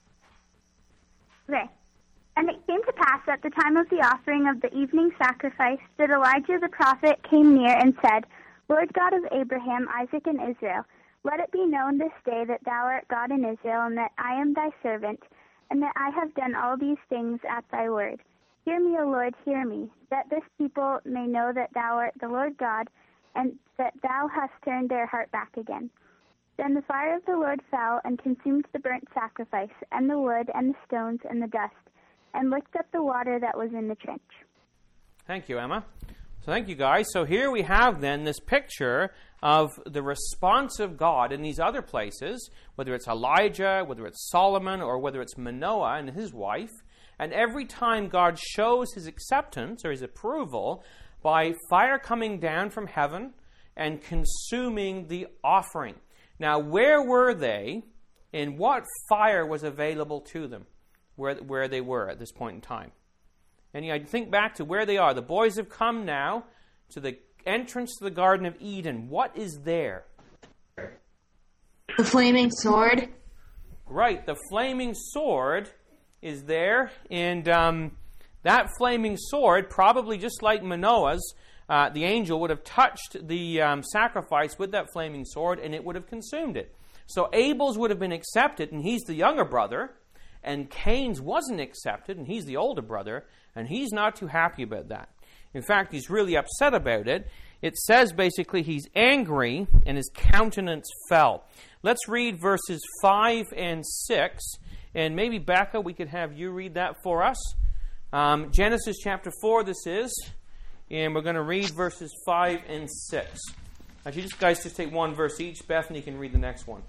Okay. And it came to pass at the time of the offering of the evening sacrifice that Elijah the prophet came near and said, Lord God of Abraham, Isaac, and Israel, let it be known this day that thou art God in Israel, and that I am thy servant, and that I have done all these things at thy word. Hear me, O Lord, hear me, that this people may know that thou art the Lord God, and that thou hast turned their heart back again. Then the fire of the Lord fell and consumed the burnt sacrifice, and the wood, and the stones, and the dust, and licked up the water that was in the trench. Thank you, Emma. So thank you, guys. So here we have then this picture of the response of God in these other places, whether it's Elijah, whether it's Solomon, or whether it's Manoah and his wife. And every time God shows his acceptance or his approval by fire coming down from heaven and consuming the offering. Now, where were they, and what fire was available to them where they were at this point in time? And you think back to where they are. The boys have come now to the entrance to the Garden of Eden. What is there? The flaming sword. Right, the flaming sword is there, and that flaming sword, probably just like Manoah's, the angel would have touched the sacrifice with that flaming sword, and it would have consumed it. So Abel's would have been accepted, and he's the younger brother, and Cain's wasn't accepted, and he's the older brother, and he's not too happy about that. In fact, he's really upset about it. It says basically he's angry, and his countenance fell. Let's read verses 5 and 6, and maybe, Becca, we could have you read that for us. Genesis chapter 4 this is, and we're going to read verses 5 and 6. Actually, just take one verse each. Bethany can read the next one.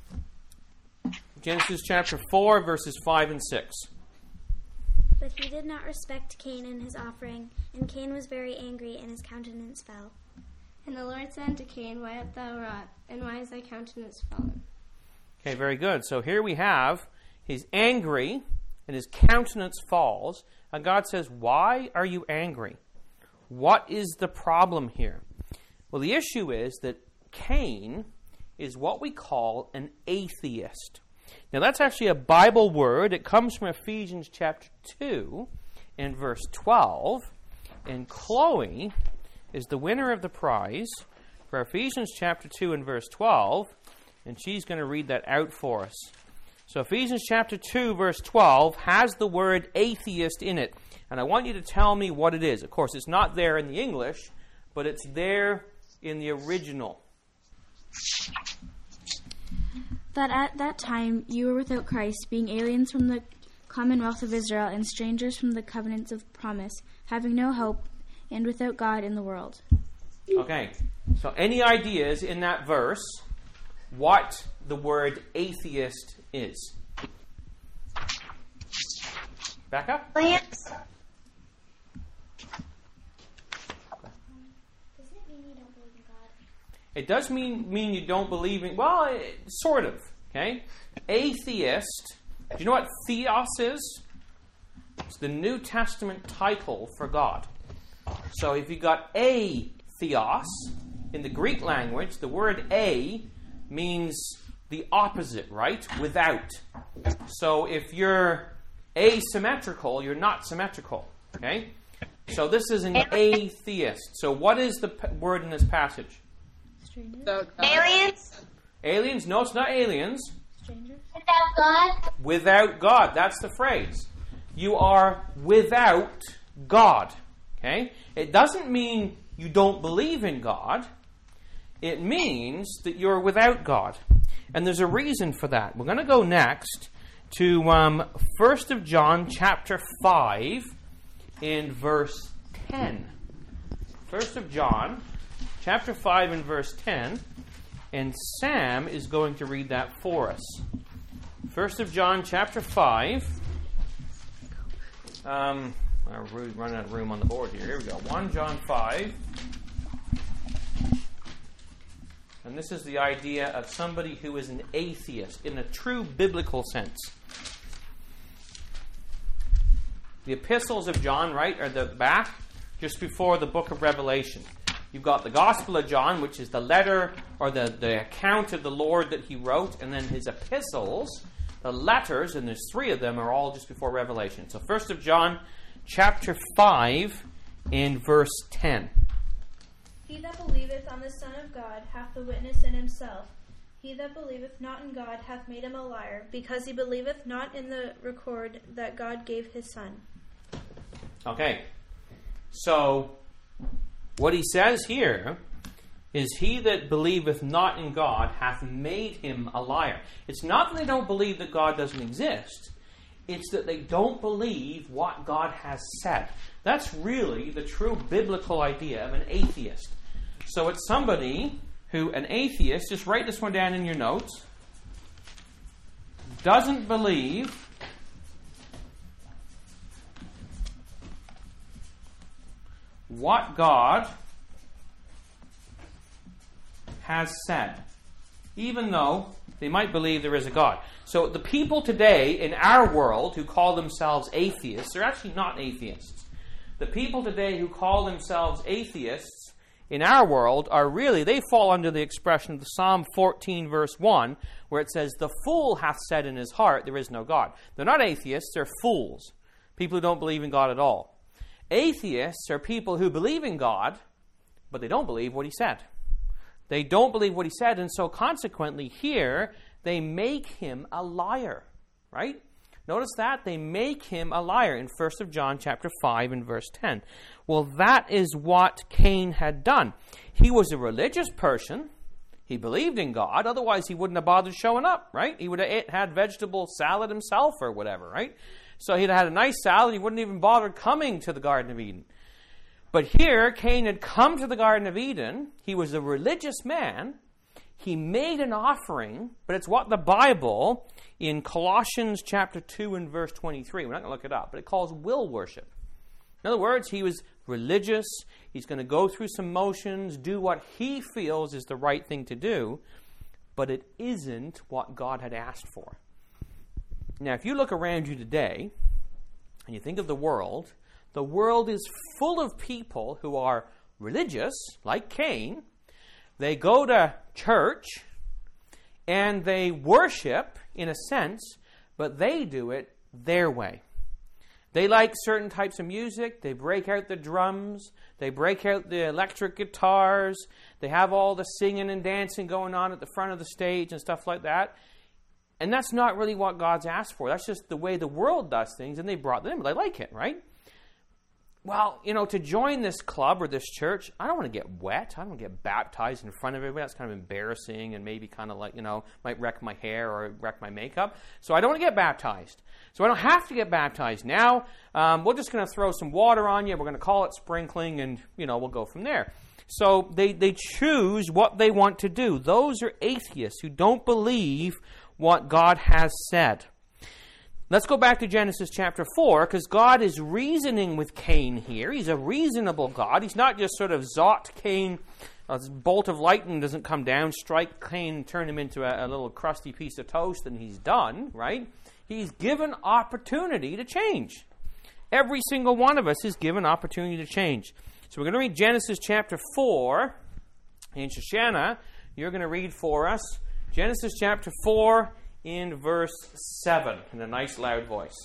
Genesis chapter 4, verses 5 and 6. But he did not respect Cain and his offering, and Cain was very angry, and his countenance fell. And the Lord said to Cain, Why art thou wroth, and why is thy countenance fallen? Okay, very good. So here we have, he's angry, and his countenance falls. And God says, why are you angry? What is the problem here? Well, the issue is that Cain is what we call an atheist. Now, that's actually a Bible word. It comes from Ephesians chapter 2 and verse 12. And Chloe is the winner of the prize for Ephesians chapter 2 and verse 12. And she's going to read that out for us. So Ephesians chapter 2, verse 12 has the word atheist in it. And I want you to tell me what it is. Of course, it's not there in the English, but it's there in the original. that at that time you were without Christ, being aliens from the commonwealth of Israel and strangers from the covenants of promise, having no hope and without God in the world. Okay, so any ideas in that verse what the word atheist is? Back up. Aliens. It does mean you don't believe in... Well, sort of. Okay? Atheist. Do you know what theos is? It's the New Testament title for God. So if you got a theos, in the Greek language, the word a means the opposite, right? Without. So if you're asymmetrical, you're not symmetrical. Okay? So this is an atheist. So what is the word in this passage? Aliens. Aliens? No, it's not aliens. Strangers? Without God. Without God. That's the phrase. You are without God. Okay? It doesn't mean you don't believe in God. It means that you're without God. And there's a reason for that. We're going to go next to 1 John chapter 5 in verse 10. 1 John chapter 5 and verse 10. And Sam is going to read that for us. 1 John chapter 5. We're running out of room on the board here. Here we go. 1 John 5. And this is the idea of somebody who is an atheist in a true biblical sense. The epistles of John, right, are the back just before the book of Revelation. You've got the Gospel of John, which is the letter or the account of the Lord that he wrote, and then his epistles, the letters, and there's 3 of them, are all just before Revelation. So 1 John chapter 5 in verse 10. He that believeth on the Son of God hath the witness in himself. He that believeth not in God hath made him a liar, because he believeth not in the record that God gave his Son. Okay. So, what he says here is, he that believeth not in God hath made him a liar. It's not that they don't believe that God doesn't exist. It's that they don't believe what God has said. That's really the true biblical idea of an atheist. So it's somebody who, an atheist, just write this one down in your notes, doesn't believe what God has said, even though they might believe there is a God. So the people today in our world who call themselves atheists, they're actually not atheists. The people today who call themselves atheists in our world are really, they fall under the expression of the Psalm 14 verse 1, where it says, the fool hath said in his heart, there is no God. They're not atheists, they're fools. People who don't believe in God at all. Atheists are people who believe in God, but they don't believe what he said. They don't believe what he said, and so consequently here, they make him a liar, right? Notice that. They make him a liar in 1 John chapter 5 and verse 10. Well, that is what Cain had done. He was a religious person. He believed in God. Otherwise, he wouldn't have bothered showing up, right? He would have had vegetable salad himself or whatever, right? So he'd have had a nice salad. He wouldn't even bother coming to the Garden of Eden. But here, Cain had come to the Garden of Eden. He was a religious man. He made an offering, but it's what the Bible, in Colossians chapter 2 and verse 23, we're not going to look it up, but it calls will worship. In other words, he was religious. He's going to go through some motions, do what he feels is the right thing to do, but it isn't what God had asked for. Now, if you look around you today, and you think of the world is full of people who are religious, like Cain. They go to church, and they worship, in a sense, but they do it their way. They like certain types of music. They break out the drums. They break out the electric guitars. They have all the singing and dancing going on at the front of the stage and stuff like that. And that's not really what God's asked for. That's just the way the world does things, and they brought them in. They like it, right? well, to join this club or this church, I don't want to get wet. I don't want to get baptized in front of everybody. That's kind of embarrassing and maybe kind of like, might wreck my hair or wreck my makeup. So I don't want to get baptized. So I don't have to get baptized now. We're just going to throw some water on you. We're going to call it sprinkling and, we'll go from there. So they choose what they want to do. Those are atheists who don't believe what God has said. Let's go back to Genesis chapter 4, because God is reasoning with Cain here. He's a reasonable God. He's not just sort of zonked Cain, a bolt of lightning doesn't come down, strike Cain, turn him into a little crusty piece of toast, and he's done, right? He's given opportunity to change. Every single one of us is given opportunity to change. So we're going to read Genesis chapter 4, and Shoshana, you're going to read for us Genesis chapter 4, in verse 7, in a nice loud voice.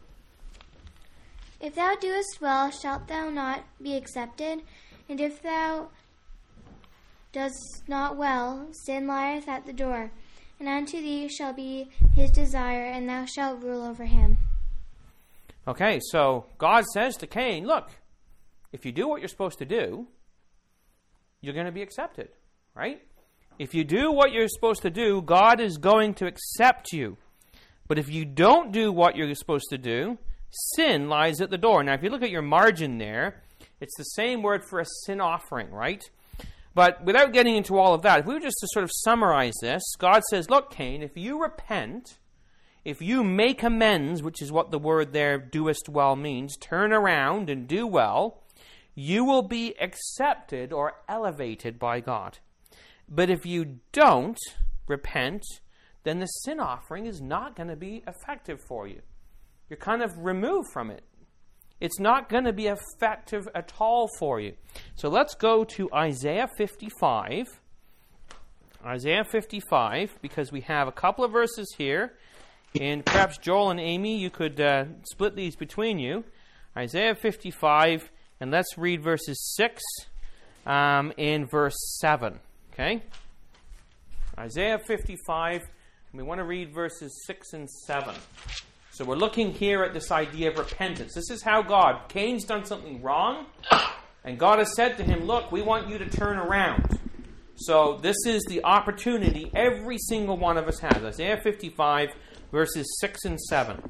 If thou doest well, shalt thou not be accepted? And if thou dost not well, sin lieth at the door, and unto thee shall be his desire, and thou shalt rule over him. Okay, so God says to Cain, look, if you do what you're supposed to do, you're going to be accepted, right? If you do what you're supposed to do, God is going to accept you. But if you don't do what you're supposed to do, sin lies at the door. Now, if you look at your margin there, it's the same word for a sin offering, right? But without getting into all of that, if we were just to sort of summarize this, God says, look, Cain, if you repent, if you make amends, which is what the word there, doest well, means, turn around and do well, you will be accepted or elevated by God. But if you don't repent, then the sin offering is not going to be effective for you. You're kind of removed from it. It's not going to be effective at all for you. So let's go to Isaiah 55. Isaiah 55, because we have a couple of verses here. And perhaps Joel and Amy, you could split these between you. Isaiah 55, and let's read verses 6 and verse 7. Okay? Isaiah 55, and we want to read verses 6 and 7. So we're looking here at this idea of repentance. This is how Cain's done something wrong, and God has said to him, look, we want you to turn around. So this is the opportunity every single one of us has. Isaiah 55, verses 6 and 7.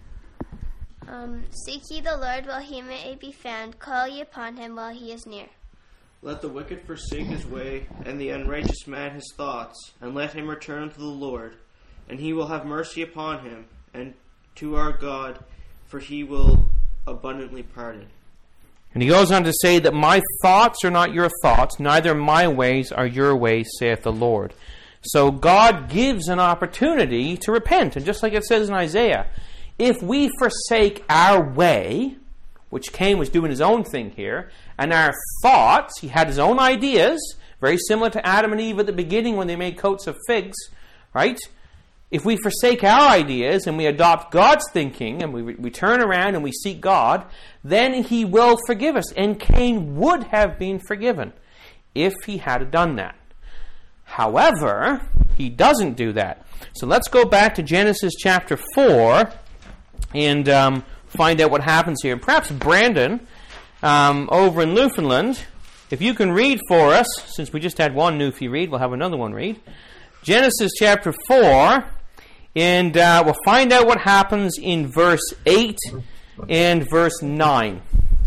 Seek ye the Lord while he may be found. Call ye upon him while he is near. Let the wicked forsake his way, and the unrighteous man his thoughts, and let him return unto the Lord, and he will have mercy upon him, and to our God, for he will abundantly pardon. And he goes on to say that my thoughts are not your thoughts, neither my ways are your ways, saith the Lord. So God gives an opportunity to repent. And just like it says in Isaiah, if we forsake our way, which Cain was doing his own thing here, and our thoughts, he had his own ideas, very similar to Adam and Eve at the beginning when they made coats of figs, right? If we forsake our ideas and we adopt God's thinking and we turn around and we seek God, then he will forgive us. And Cain would have been forgiven if he had done that. However, he doesn't do that. So let's go back to Genesis chapter 4 and find out what happens here. And perhaps Brandon, over in Newfoundland, if you can read for us, since we just had one Newfie read, we'll have another one read. Genesis chapter 4, and we'll find out what happens in verse 8 and verse 9.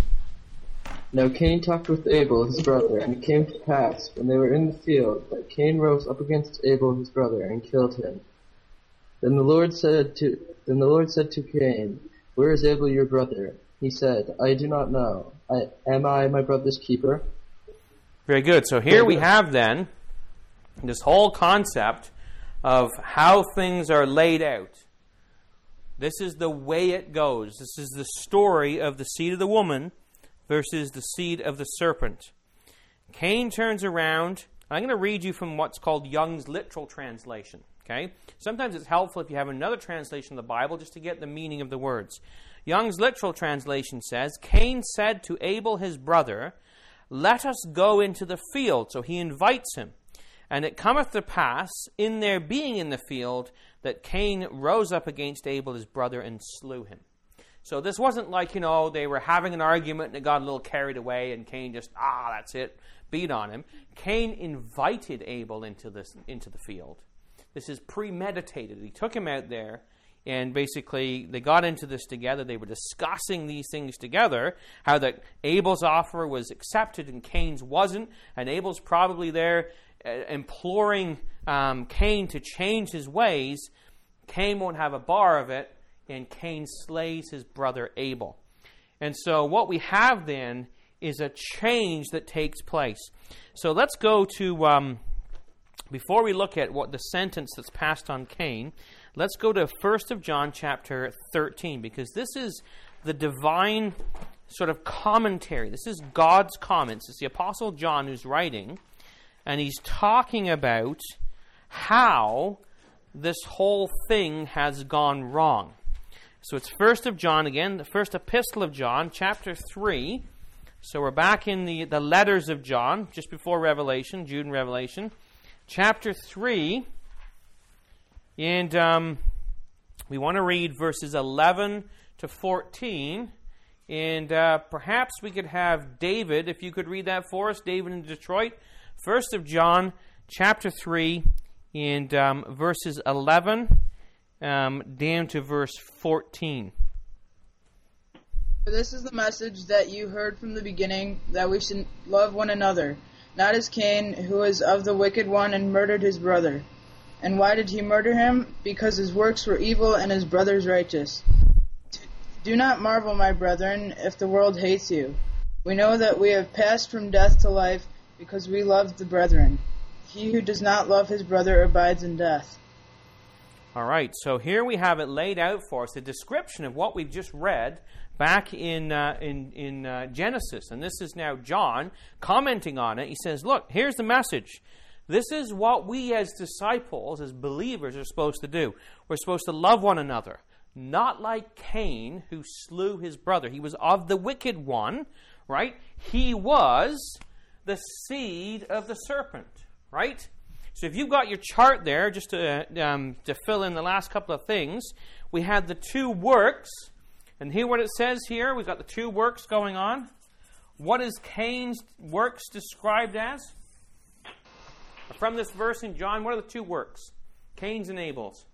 Now Cain talked with Abel his brother, and it came to pass, when they were in the field, that Cain rose up against Abel his brother, and killed him. Then the Lord said to Cain, Where is Abel your brother? He said, I do not know. Am I my brother's keeper? Very good. So here we have then this whole concept of how things are laid out. This is the way it goes. This is the story of the seed of the woman versus the seed of the serpent. Cain turns around. I'm going to read you from what's called Young's literal translation. Okay? Sometimes it's helpful if you have another translation of the Bible just to get the meaning of the words. Young's literal translation says, Cain said to Abel his brother, Let us go into the field. So he invites him. And it cometh to pass, in their being in the field, that Cain rose up against Abel his brother and slew him. So this wasn't like, they were having an argument and it got a little carried away and Cain just, that's it, beat on him. Cain invited Abel into the field. This is premeditated. He took him out there and basically they got into this together. They were discussing these things together, how that Abel's offer was accepted and Cain's wasn't. And Abel's probably there imploring Cain to change his ways. Cain won't have a bar of it, and Cain slays his brother Abel. And so what we have then is a change that takes place. So let's go to, before we look at what the sentence that's passed on Cain, let's go to 1 John chapter 13, because this is the divine sort of commentary. This is God's comments. It's the Apostle John who's writing, and he's talking about how this whole thing has gone wrong. So it's 1 John again, the first epistle of John, chapter 3. So we're back in the letters of John, just before Revelation, Jude and Revelation. Chapter 3, and we want to read verses 11 to 14. And perhaps we could have David, if you could read that for us, David in Detroit. 1 John, chapter 3, and verses 11 down to verse 14. For this is the message that you heard from the beginning, that we should love one another, not as Cain, who is of the wicked one and murdered his brother. And why did he murder him? Because his works were evil and his brother's righteous. Do not marvel, my brethren, if the world hates you. We know that we have passed from death to life because we love the brethren. He who does not love his brother abides in death. All right, so here we have it laid out for us, a description of what we've just read back in Genesis. And this is now John commenting on it. He says, look, here's the message. This is what we as disciples, as believers, are supposed to do. We're supposed to love one another. Not like Cain, who slew his brother. He was of the wicked one, right? He was the seed of the serpent, right? So if you've got your chart there, just to fill in the last couple of things, we had the two works. And hear what it says here. We've got the two works going on. What is Cain's works described as? From this verse in John, what are the two works? Cain's and Abel's.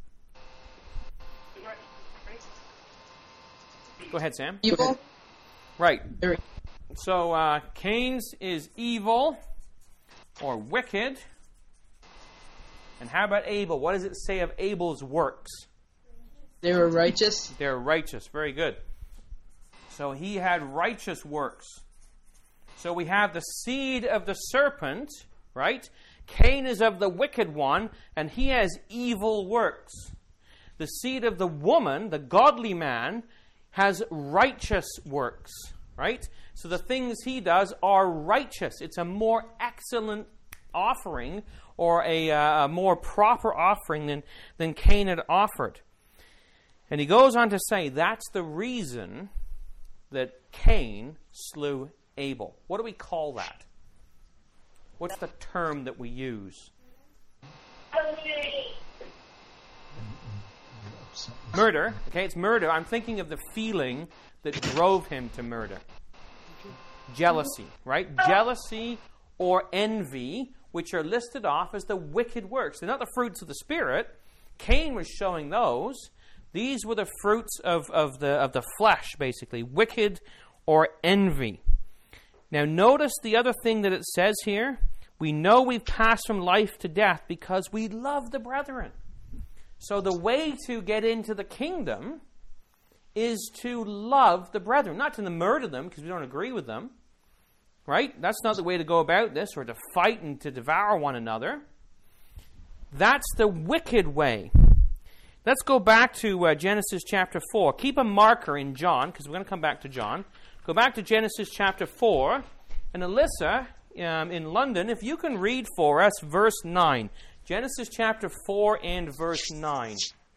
Go ahead, Sam. Evil. Right. So Cain's is evil or wicked. And how about Abel? What does it say of Abel's works? They were righteous. They're righteous. Very good. So he had righteous works. So we have the seed of the serpent, right? Cain is of the wicked one, and he has evil works. The seed of the woman, the godly man, has righteous works, right? So the things he does are righteous. It's a more excellent offering, or a more proper offering than Cain had offered. And he goes on to say that's the reason that Cain slew Abel. What do we call that? What's the term that we use? Murder. Okay, it's murder. I'm thinking of the feeling that drove him to murder. Jealousy, right? Jealousy or envy, which are listed off as the wicked works. They're not the fruits of the Spirit. Cain was showing those. These were the fruits of the flesh, basically. Wicked or envy. Now notice the other thing that it says here. We know we've passed from life to death because we love the brethren. So the way to get into the kingdom is to love the brethren. Not to murder them because we don't agree with them. Right? That's not the way to go about this, or to fight and to devour one another. That's the wicked way. Let's go back to Genesis chapter 4. Keep a marker in John, because we're going to come back to John. Go back to Genesis chapter 4. And Alyssa, in London, if you can read for us verse 9. Genesis chapter 4 and verse 9.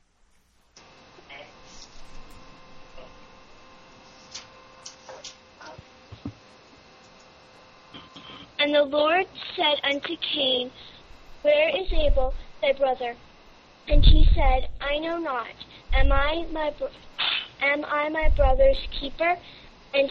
And the Lord said unto Cain, Where is Abel thy brother? And he said, I know not. Am I my Am I my brother's keeper? And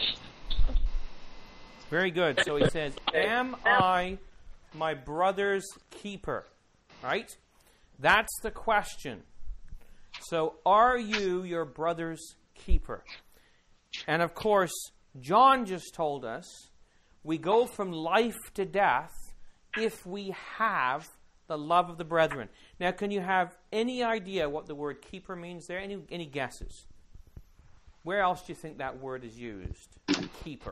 Very good. So he says, am I my brother's keeper? Right? That's the question. So are you your brother's keeper? And of course, John just told us we go from life to death if we have the love of the brethren. Now, can you have any idea what the word keeper means there? Any guesses? Where else do you think that word is used? Keeper.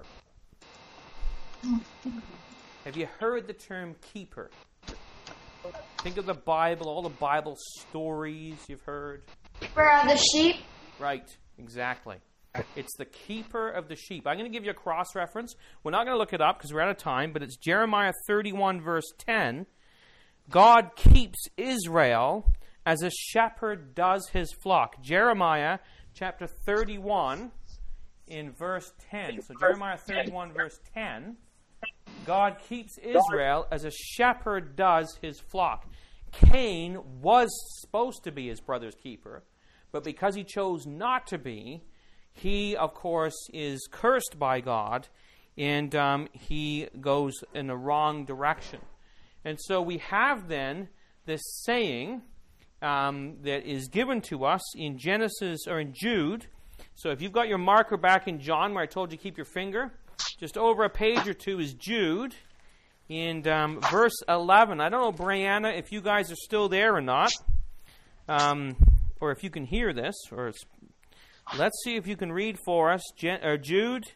Have you heard the term keeper? Think of the Bible, all the Bible stories you've heard. Keeper of the sheep. Right, exactly. It's the keeper of the sheep. I'm going to give you a cross-reference. We're not going to look it up because we're out of time, but it's Jeremiah 31, verse 10. God keeps Israel as a shepherd does his flock. Jeremiah chapter 31 in verse 10. So Jeremiah 31, verse 10. God keeps Israel as a shepherd does his flock. Cain was supposed to be his brother's keeper, but because he chose not to be, he, of course, is cursed by God, and he goes in the wrong direction. And so we have then this saying that is given to us in Genesis or in Jude. So if you've got your marker back in John where I told you keep your finger, just over a page or two is Jude in verse 11. I don't know, Brianna, if you guys are still there or not, or if you can hear this. Let's see if you can read for us Jude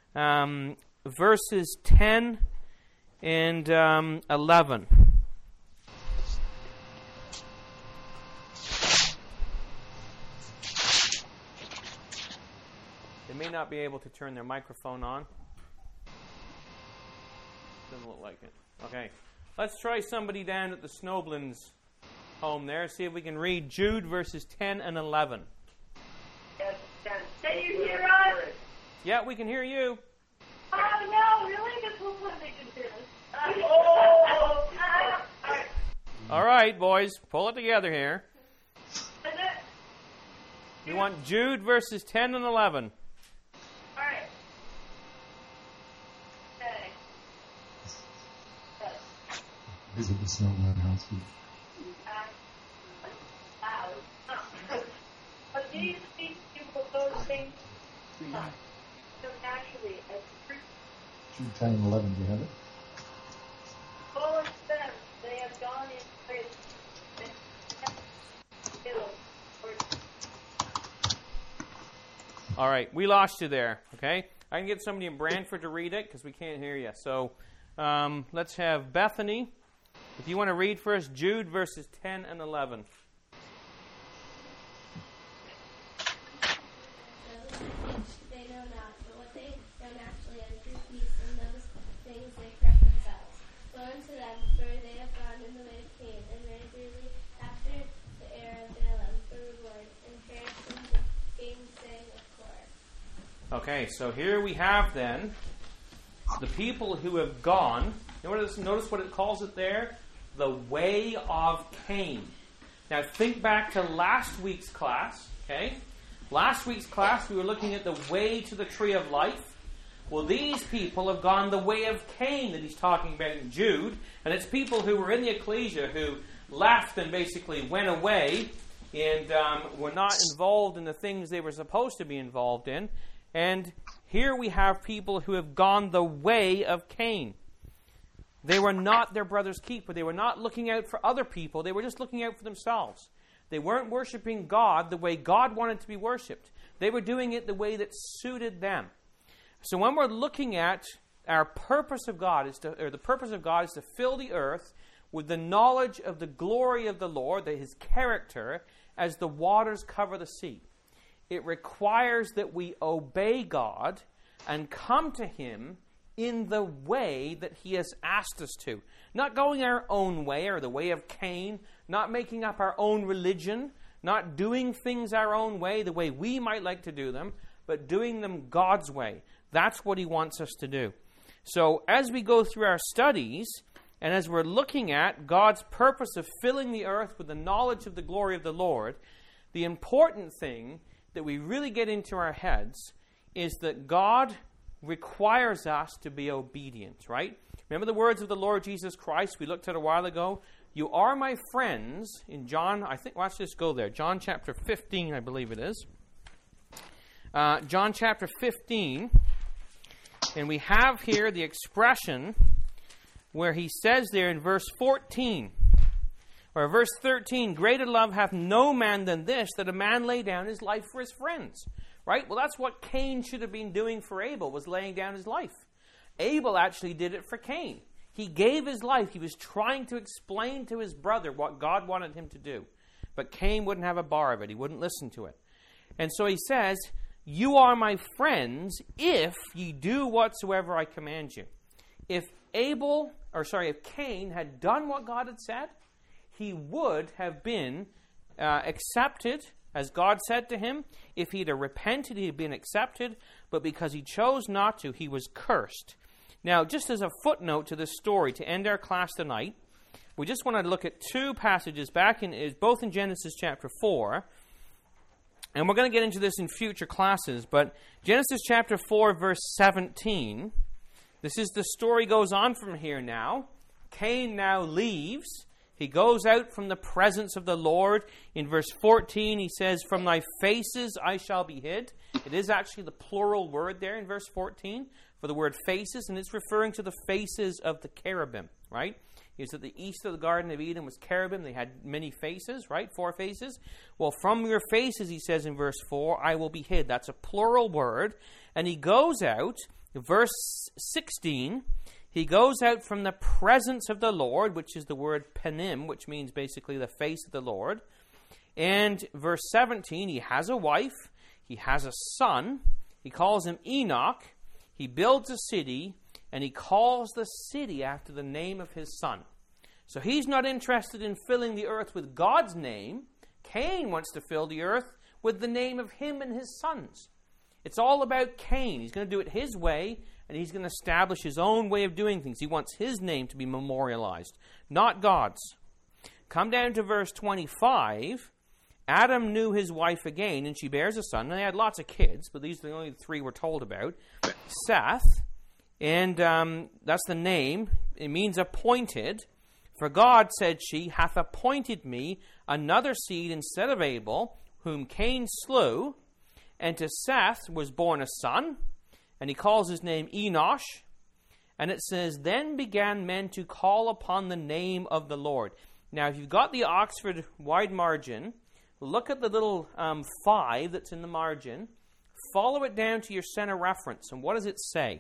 verses 10 and 11. They may not be able to turn their microphone on. Doesn't look like it. Okay. Let's try somebody down at the Snowblins home there. See if we can read Jude verses 10 and 11. Can you hear us? Yeah, we can hear you. Oh, no, really? This was when they could hear us. All right, boys. Pull it together here. We want Jude verses 10 and 11. All right. Okay. Visit the Snowman house. But these people, those things, so naturally, as Jude 10 and 11, do you have it? all of them, they have gone in place. All right, we lost you there, okay? I can get somebody in Brantford to read it because we can't hear you. So let's have Bethany. If you want to read for us, Jude verses 10 and 11. They know not, but what they know naturally and through peace in those things they correct themselves. Woe unto them, for they have gone in the way of Cain, and ran greedily after the heir of Balaam for reward, and perished in the gainsaying of Korah. Okay, so here we have then the people who have gone. Notice what it calls it there? The way of Cain. Now think back to last week's class, okay? Last week's class we were looking at the way to the tree of life. Well, these people have gone the way of Cain that he's talking about in Jude. And it's people who were in the ecclesia who left and basically went away and were not involved in the things they were supposed to be involved in. And here we have people who have gone the way of Cain. They were not their brother's keeper. They were not looking out for other people. They were just looking out for themselves. They weren't worshiping God the way God wanted to be worshipped. They were doing it the way that suited them. So when we're looking at our purpose of God, the purpose of God is to fill the earth with the knowledge of the glory of the Lord, His character, as the waters cover the sea. It requires that we obey God and come to Him in the way that He has asked us to. Not going our own way or the way of Cain, not making up our own religion, not doing things our own way, the way we might like to do them, but doing them God's way. That's what He wants us to do. So as we go through our studies, and as we're looking at God's purpose of filling the earth with the knowledge of the glory of the Lord, the important thing that we really get into our heads is that God requires us to be obedient, right? Remember the words of the Lord Jesus Christ we looked at a while ago? You are my friends in John, let's just go there. John chapter 15, I believe it is. John chapter 15, and we have here the expression where he says there in verse 14, or verse 13, greater love hath no man than this, that a man lay down his life for his friends. Right? Well, that's what Cain should have been doing for Abel, was laying down his life. Abel actually did it for Cain. He gave his life. He was trying to explain to his brother what God wanted him to do. But Cain wouldn't have a bar of it. He wouldn't listen to it. And so he says, you are my friends if ye do whatsoever I command you. If Cain had done what God had said, he would have been accepted, as God said to him. If he'd have repented, he'd been accepted. But because he chose not to, he was cursed. Now, just as a footnote to this story, to end our class tonight, we just want to look at two passages both in Genesis chapter 4. And we're going to get into this in future classes. But Genesis chapter 4, verse 17. This is the story goes on from here now. Cain now leaves. He goes out from the presence of the Lord. In verse 14, he says, from thy faces I shall be hid. It is actually the plural word there in verse 14 for the word faces, and it's referring to the faces of the cherubim, right? He was at the east of the Garden of Eden was cherubim. They had many faces, right? 4 faces. Well, from your faces, he says in verse 4, I will be hid. That's a plural word. And he goes out, verse 16, he goes out from the presence of the Lord, which is the word panim, which means basically the face of the Lord. And verse 17, he has a wife, he has a son, he calls him Enoch, he builds a city, and he calls the city after the name of his son. So he's not interested in filling the earth with God's name. Cain wants to fill the earth with the name of him and his sons. It's all about Cain. He's going to do it his way, and he's going to establish his own way of doing things. He wants his name to be memorialized, not God's. Come down to verse 25. Adam knew his wife again, and she bears a son. And they had lots of kids, but these are the only 3 we're told about. Seth, and that's the name. It means appointed. For God, said she, hath appointed me another seed instead of Abel, whom Cain slew. And to Seth was born a son, and he calls his name Enosh. And it says, then began men to call upon the name of the Lord. Now, if you've got the Oxford Wide Margin, look at the little 5 that's in the margin. Follow it down to your center reference. And what does it say?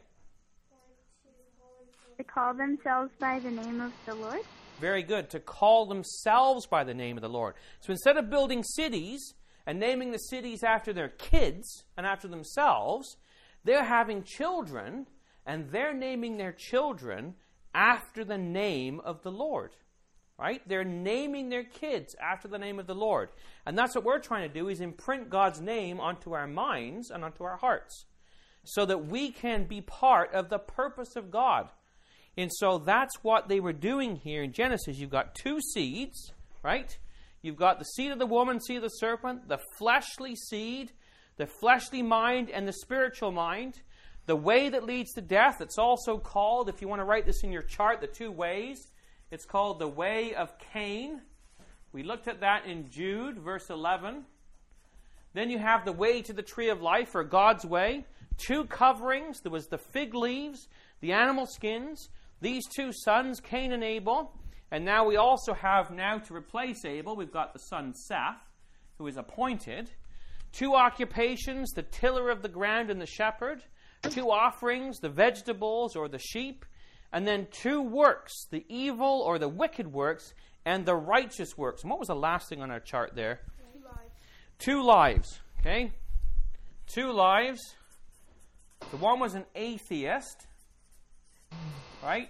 To call themselves by the name of the Lord? Very good. To call themselves by the name of the Lord. So instead of building cities and naming the cities after their kids and after themselves, they're having children, and they're naming their children after the name of the Lord. Right? They're naming their kids after the name of the Lord. And that's what we're trying to do, is imprint God's name onto our minds and onto our hearts, so that we can be part of the purpose of God. And so that's what they were doing here in Genesis. You've got 2 seeds, right? You've got the seed of the woman, seed of the serpent, the fleshly seed, the fleshly mind, and the spiritual mind. The way that leads to death, it's also called, if you want to write this in your chart, the 2 ways. It's called the way of Cain. We looked at that in Jude, verse 11. Then you have the way to the tree of life, or God's way. 2 coverings. There was the fig leaves, the animal skins. These 2 sons, Cain and Abel. And now we also have, now to replace Abel, we've got the son Seth, who is appointed. 2 occupations, the tiller of the ground and the shepherd. 2 offerings, the vegetables or the sheep. And then 2 works, the evil or the wicked works and the righteous works. And what was the last thing on our chart there? 2 lives. 2 lives, okay? 2 lives. The one was an atheist, right?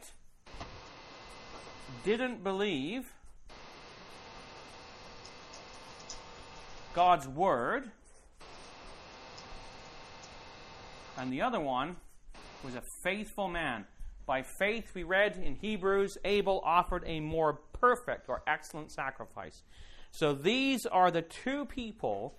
Didn't believe God's word. And the other one was a faithful man. By faith, we read in Hebrews, Abel offered a more perfect or excellent sacrifice. So these are the 2 people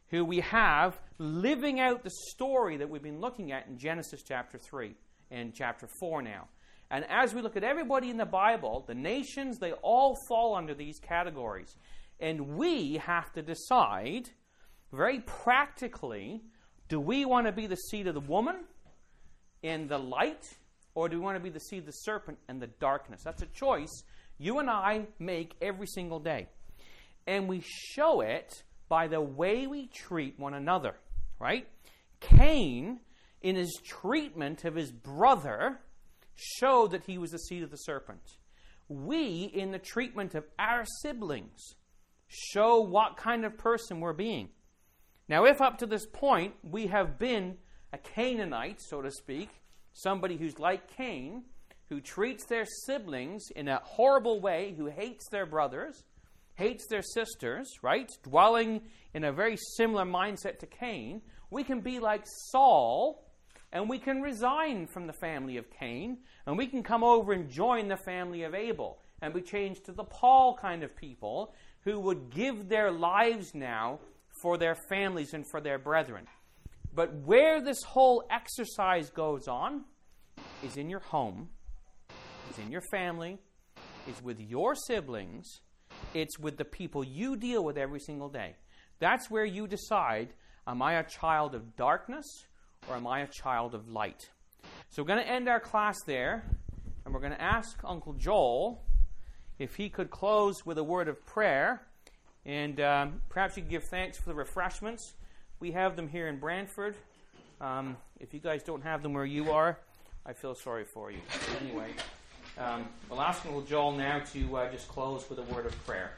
who we have living out the story that we've been looking at in Genesis chapter 3 and chapter 4 now. And as we look at everybody in the Bible, the nations, they all fall under these categories. And we have to decide very practically, do we want to be the seed of the woman in the light, or do we want to be the seed of the serpent and the darkness? That's a choice you and I make every single day. And we show it by the way we treat one another, right? Cain, in his treatment of his brother, showed that he was the seed of the serpent. We, in the treatment of our siblings, show what kind of person we're being. Now, if up to this point we have been a Canaanite, so to speak, somebody who's like Cain, who treats their siblings in a horrible way, who hates their brothers, hates their sisters, right? Dwelling in a very similar mindset to Cain, we can be like Saul, and we can resign from the family of Cain, and we can come over and join the family of Abel, and be changed to the Paul kind of people who would give their lives now for their families and for their brethren. But where this whole exercise goes on is in your home, is in your family, is with your siblings, it's with the people you deal with every single day. That's where you decide, am I a child of darkness or am I a child of light? So we're going to end our class there, and we're going to ask Uncle Joel if he could close with a word of prayer, and perhaps you could give thanks for the refreshments. We have them here in Brantford. If you guys don't have them where you are, I feel sorry for you. Anyway, we'll ask Uncle Joel now to just close with a word of prayer.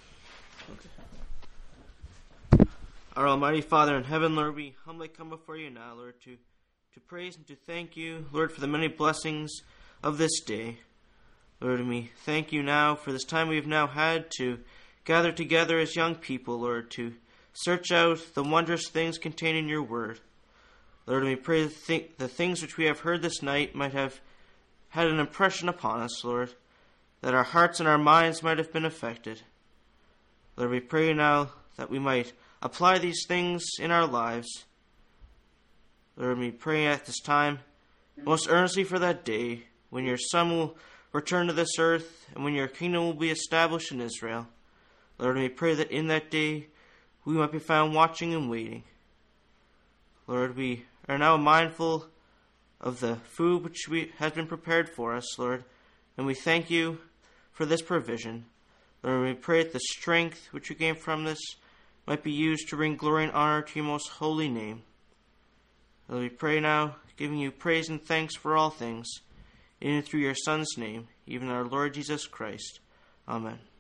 Our Almighty Father in heaven, Lord, we humbly come before you now, Lord, to praise and to thank you, Lord, for the many blessings of this day. Lord, and we thank you now for this time we have now had to gather together as young people, Lord, to search out the wondrous things contained in your word. Lord, and we pray the things which we have heard this night might have had an impression upon us, Lord, that our hearts and our minds might have been affected. Lord, we pray now that we might apply these things in our lives. Lord, we pray at this time most earnestly for that day when your Son will return to this earth and when your kingdom will be established in Israel. Lord, we pray that in that day we might be found watching and waiting. Lord, we are now mindful of the food which has been prepared for us, Lord, and we thank you for this provision. Lord, we pray that the strength which we gain from this might be used to bring glory and honor to your most holy name. Lord, we pray now, giving you praise and thanks for all things, in and through your Son's name, even our Lord Jesus Christ. Amen.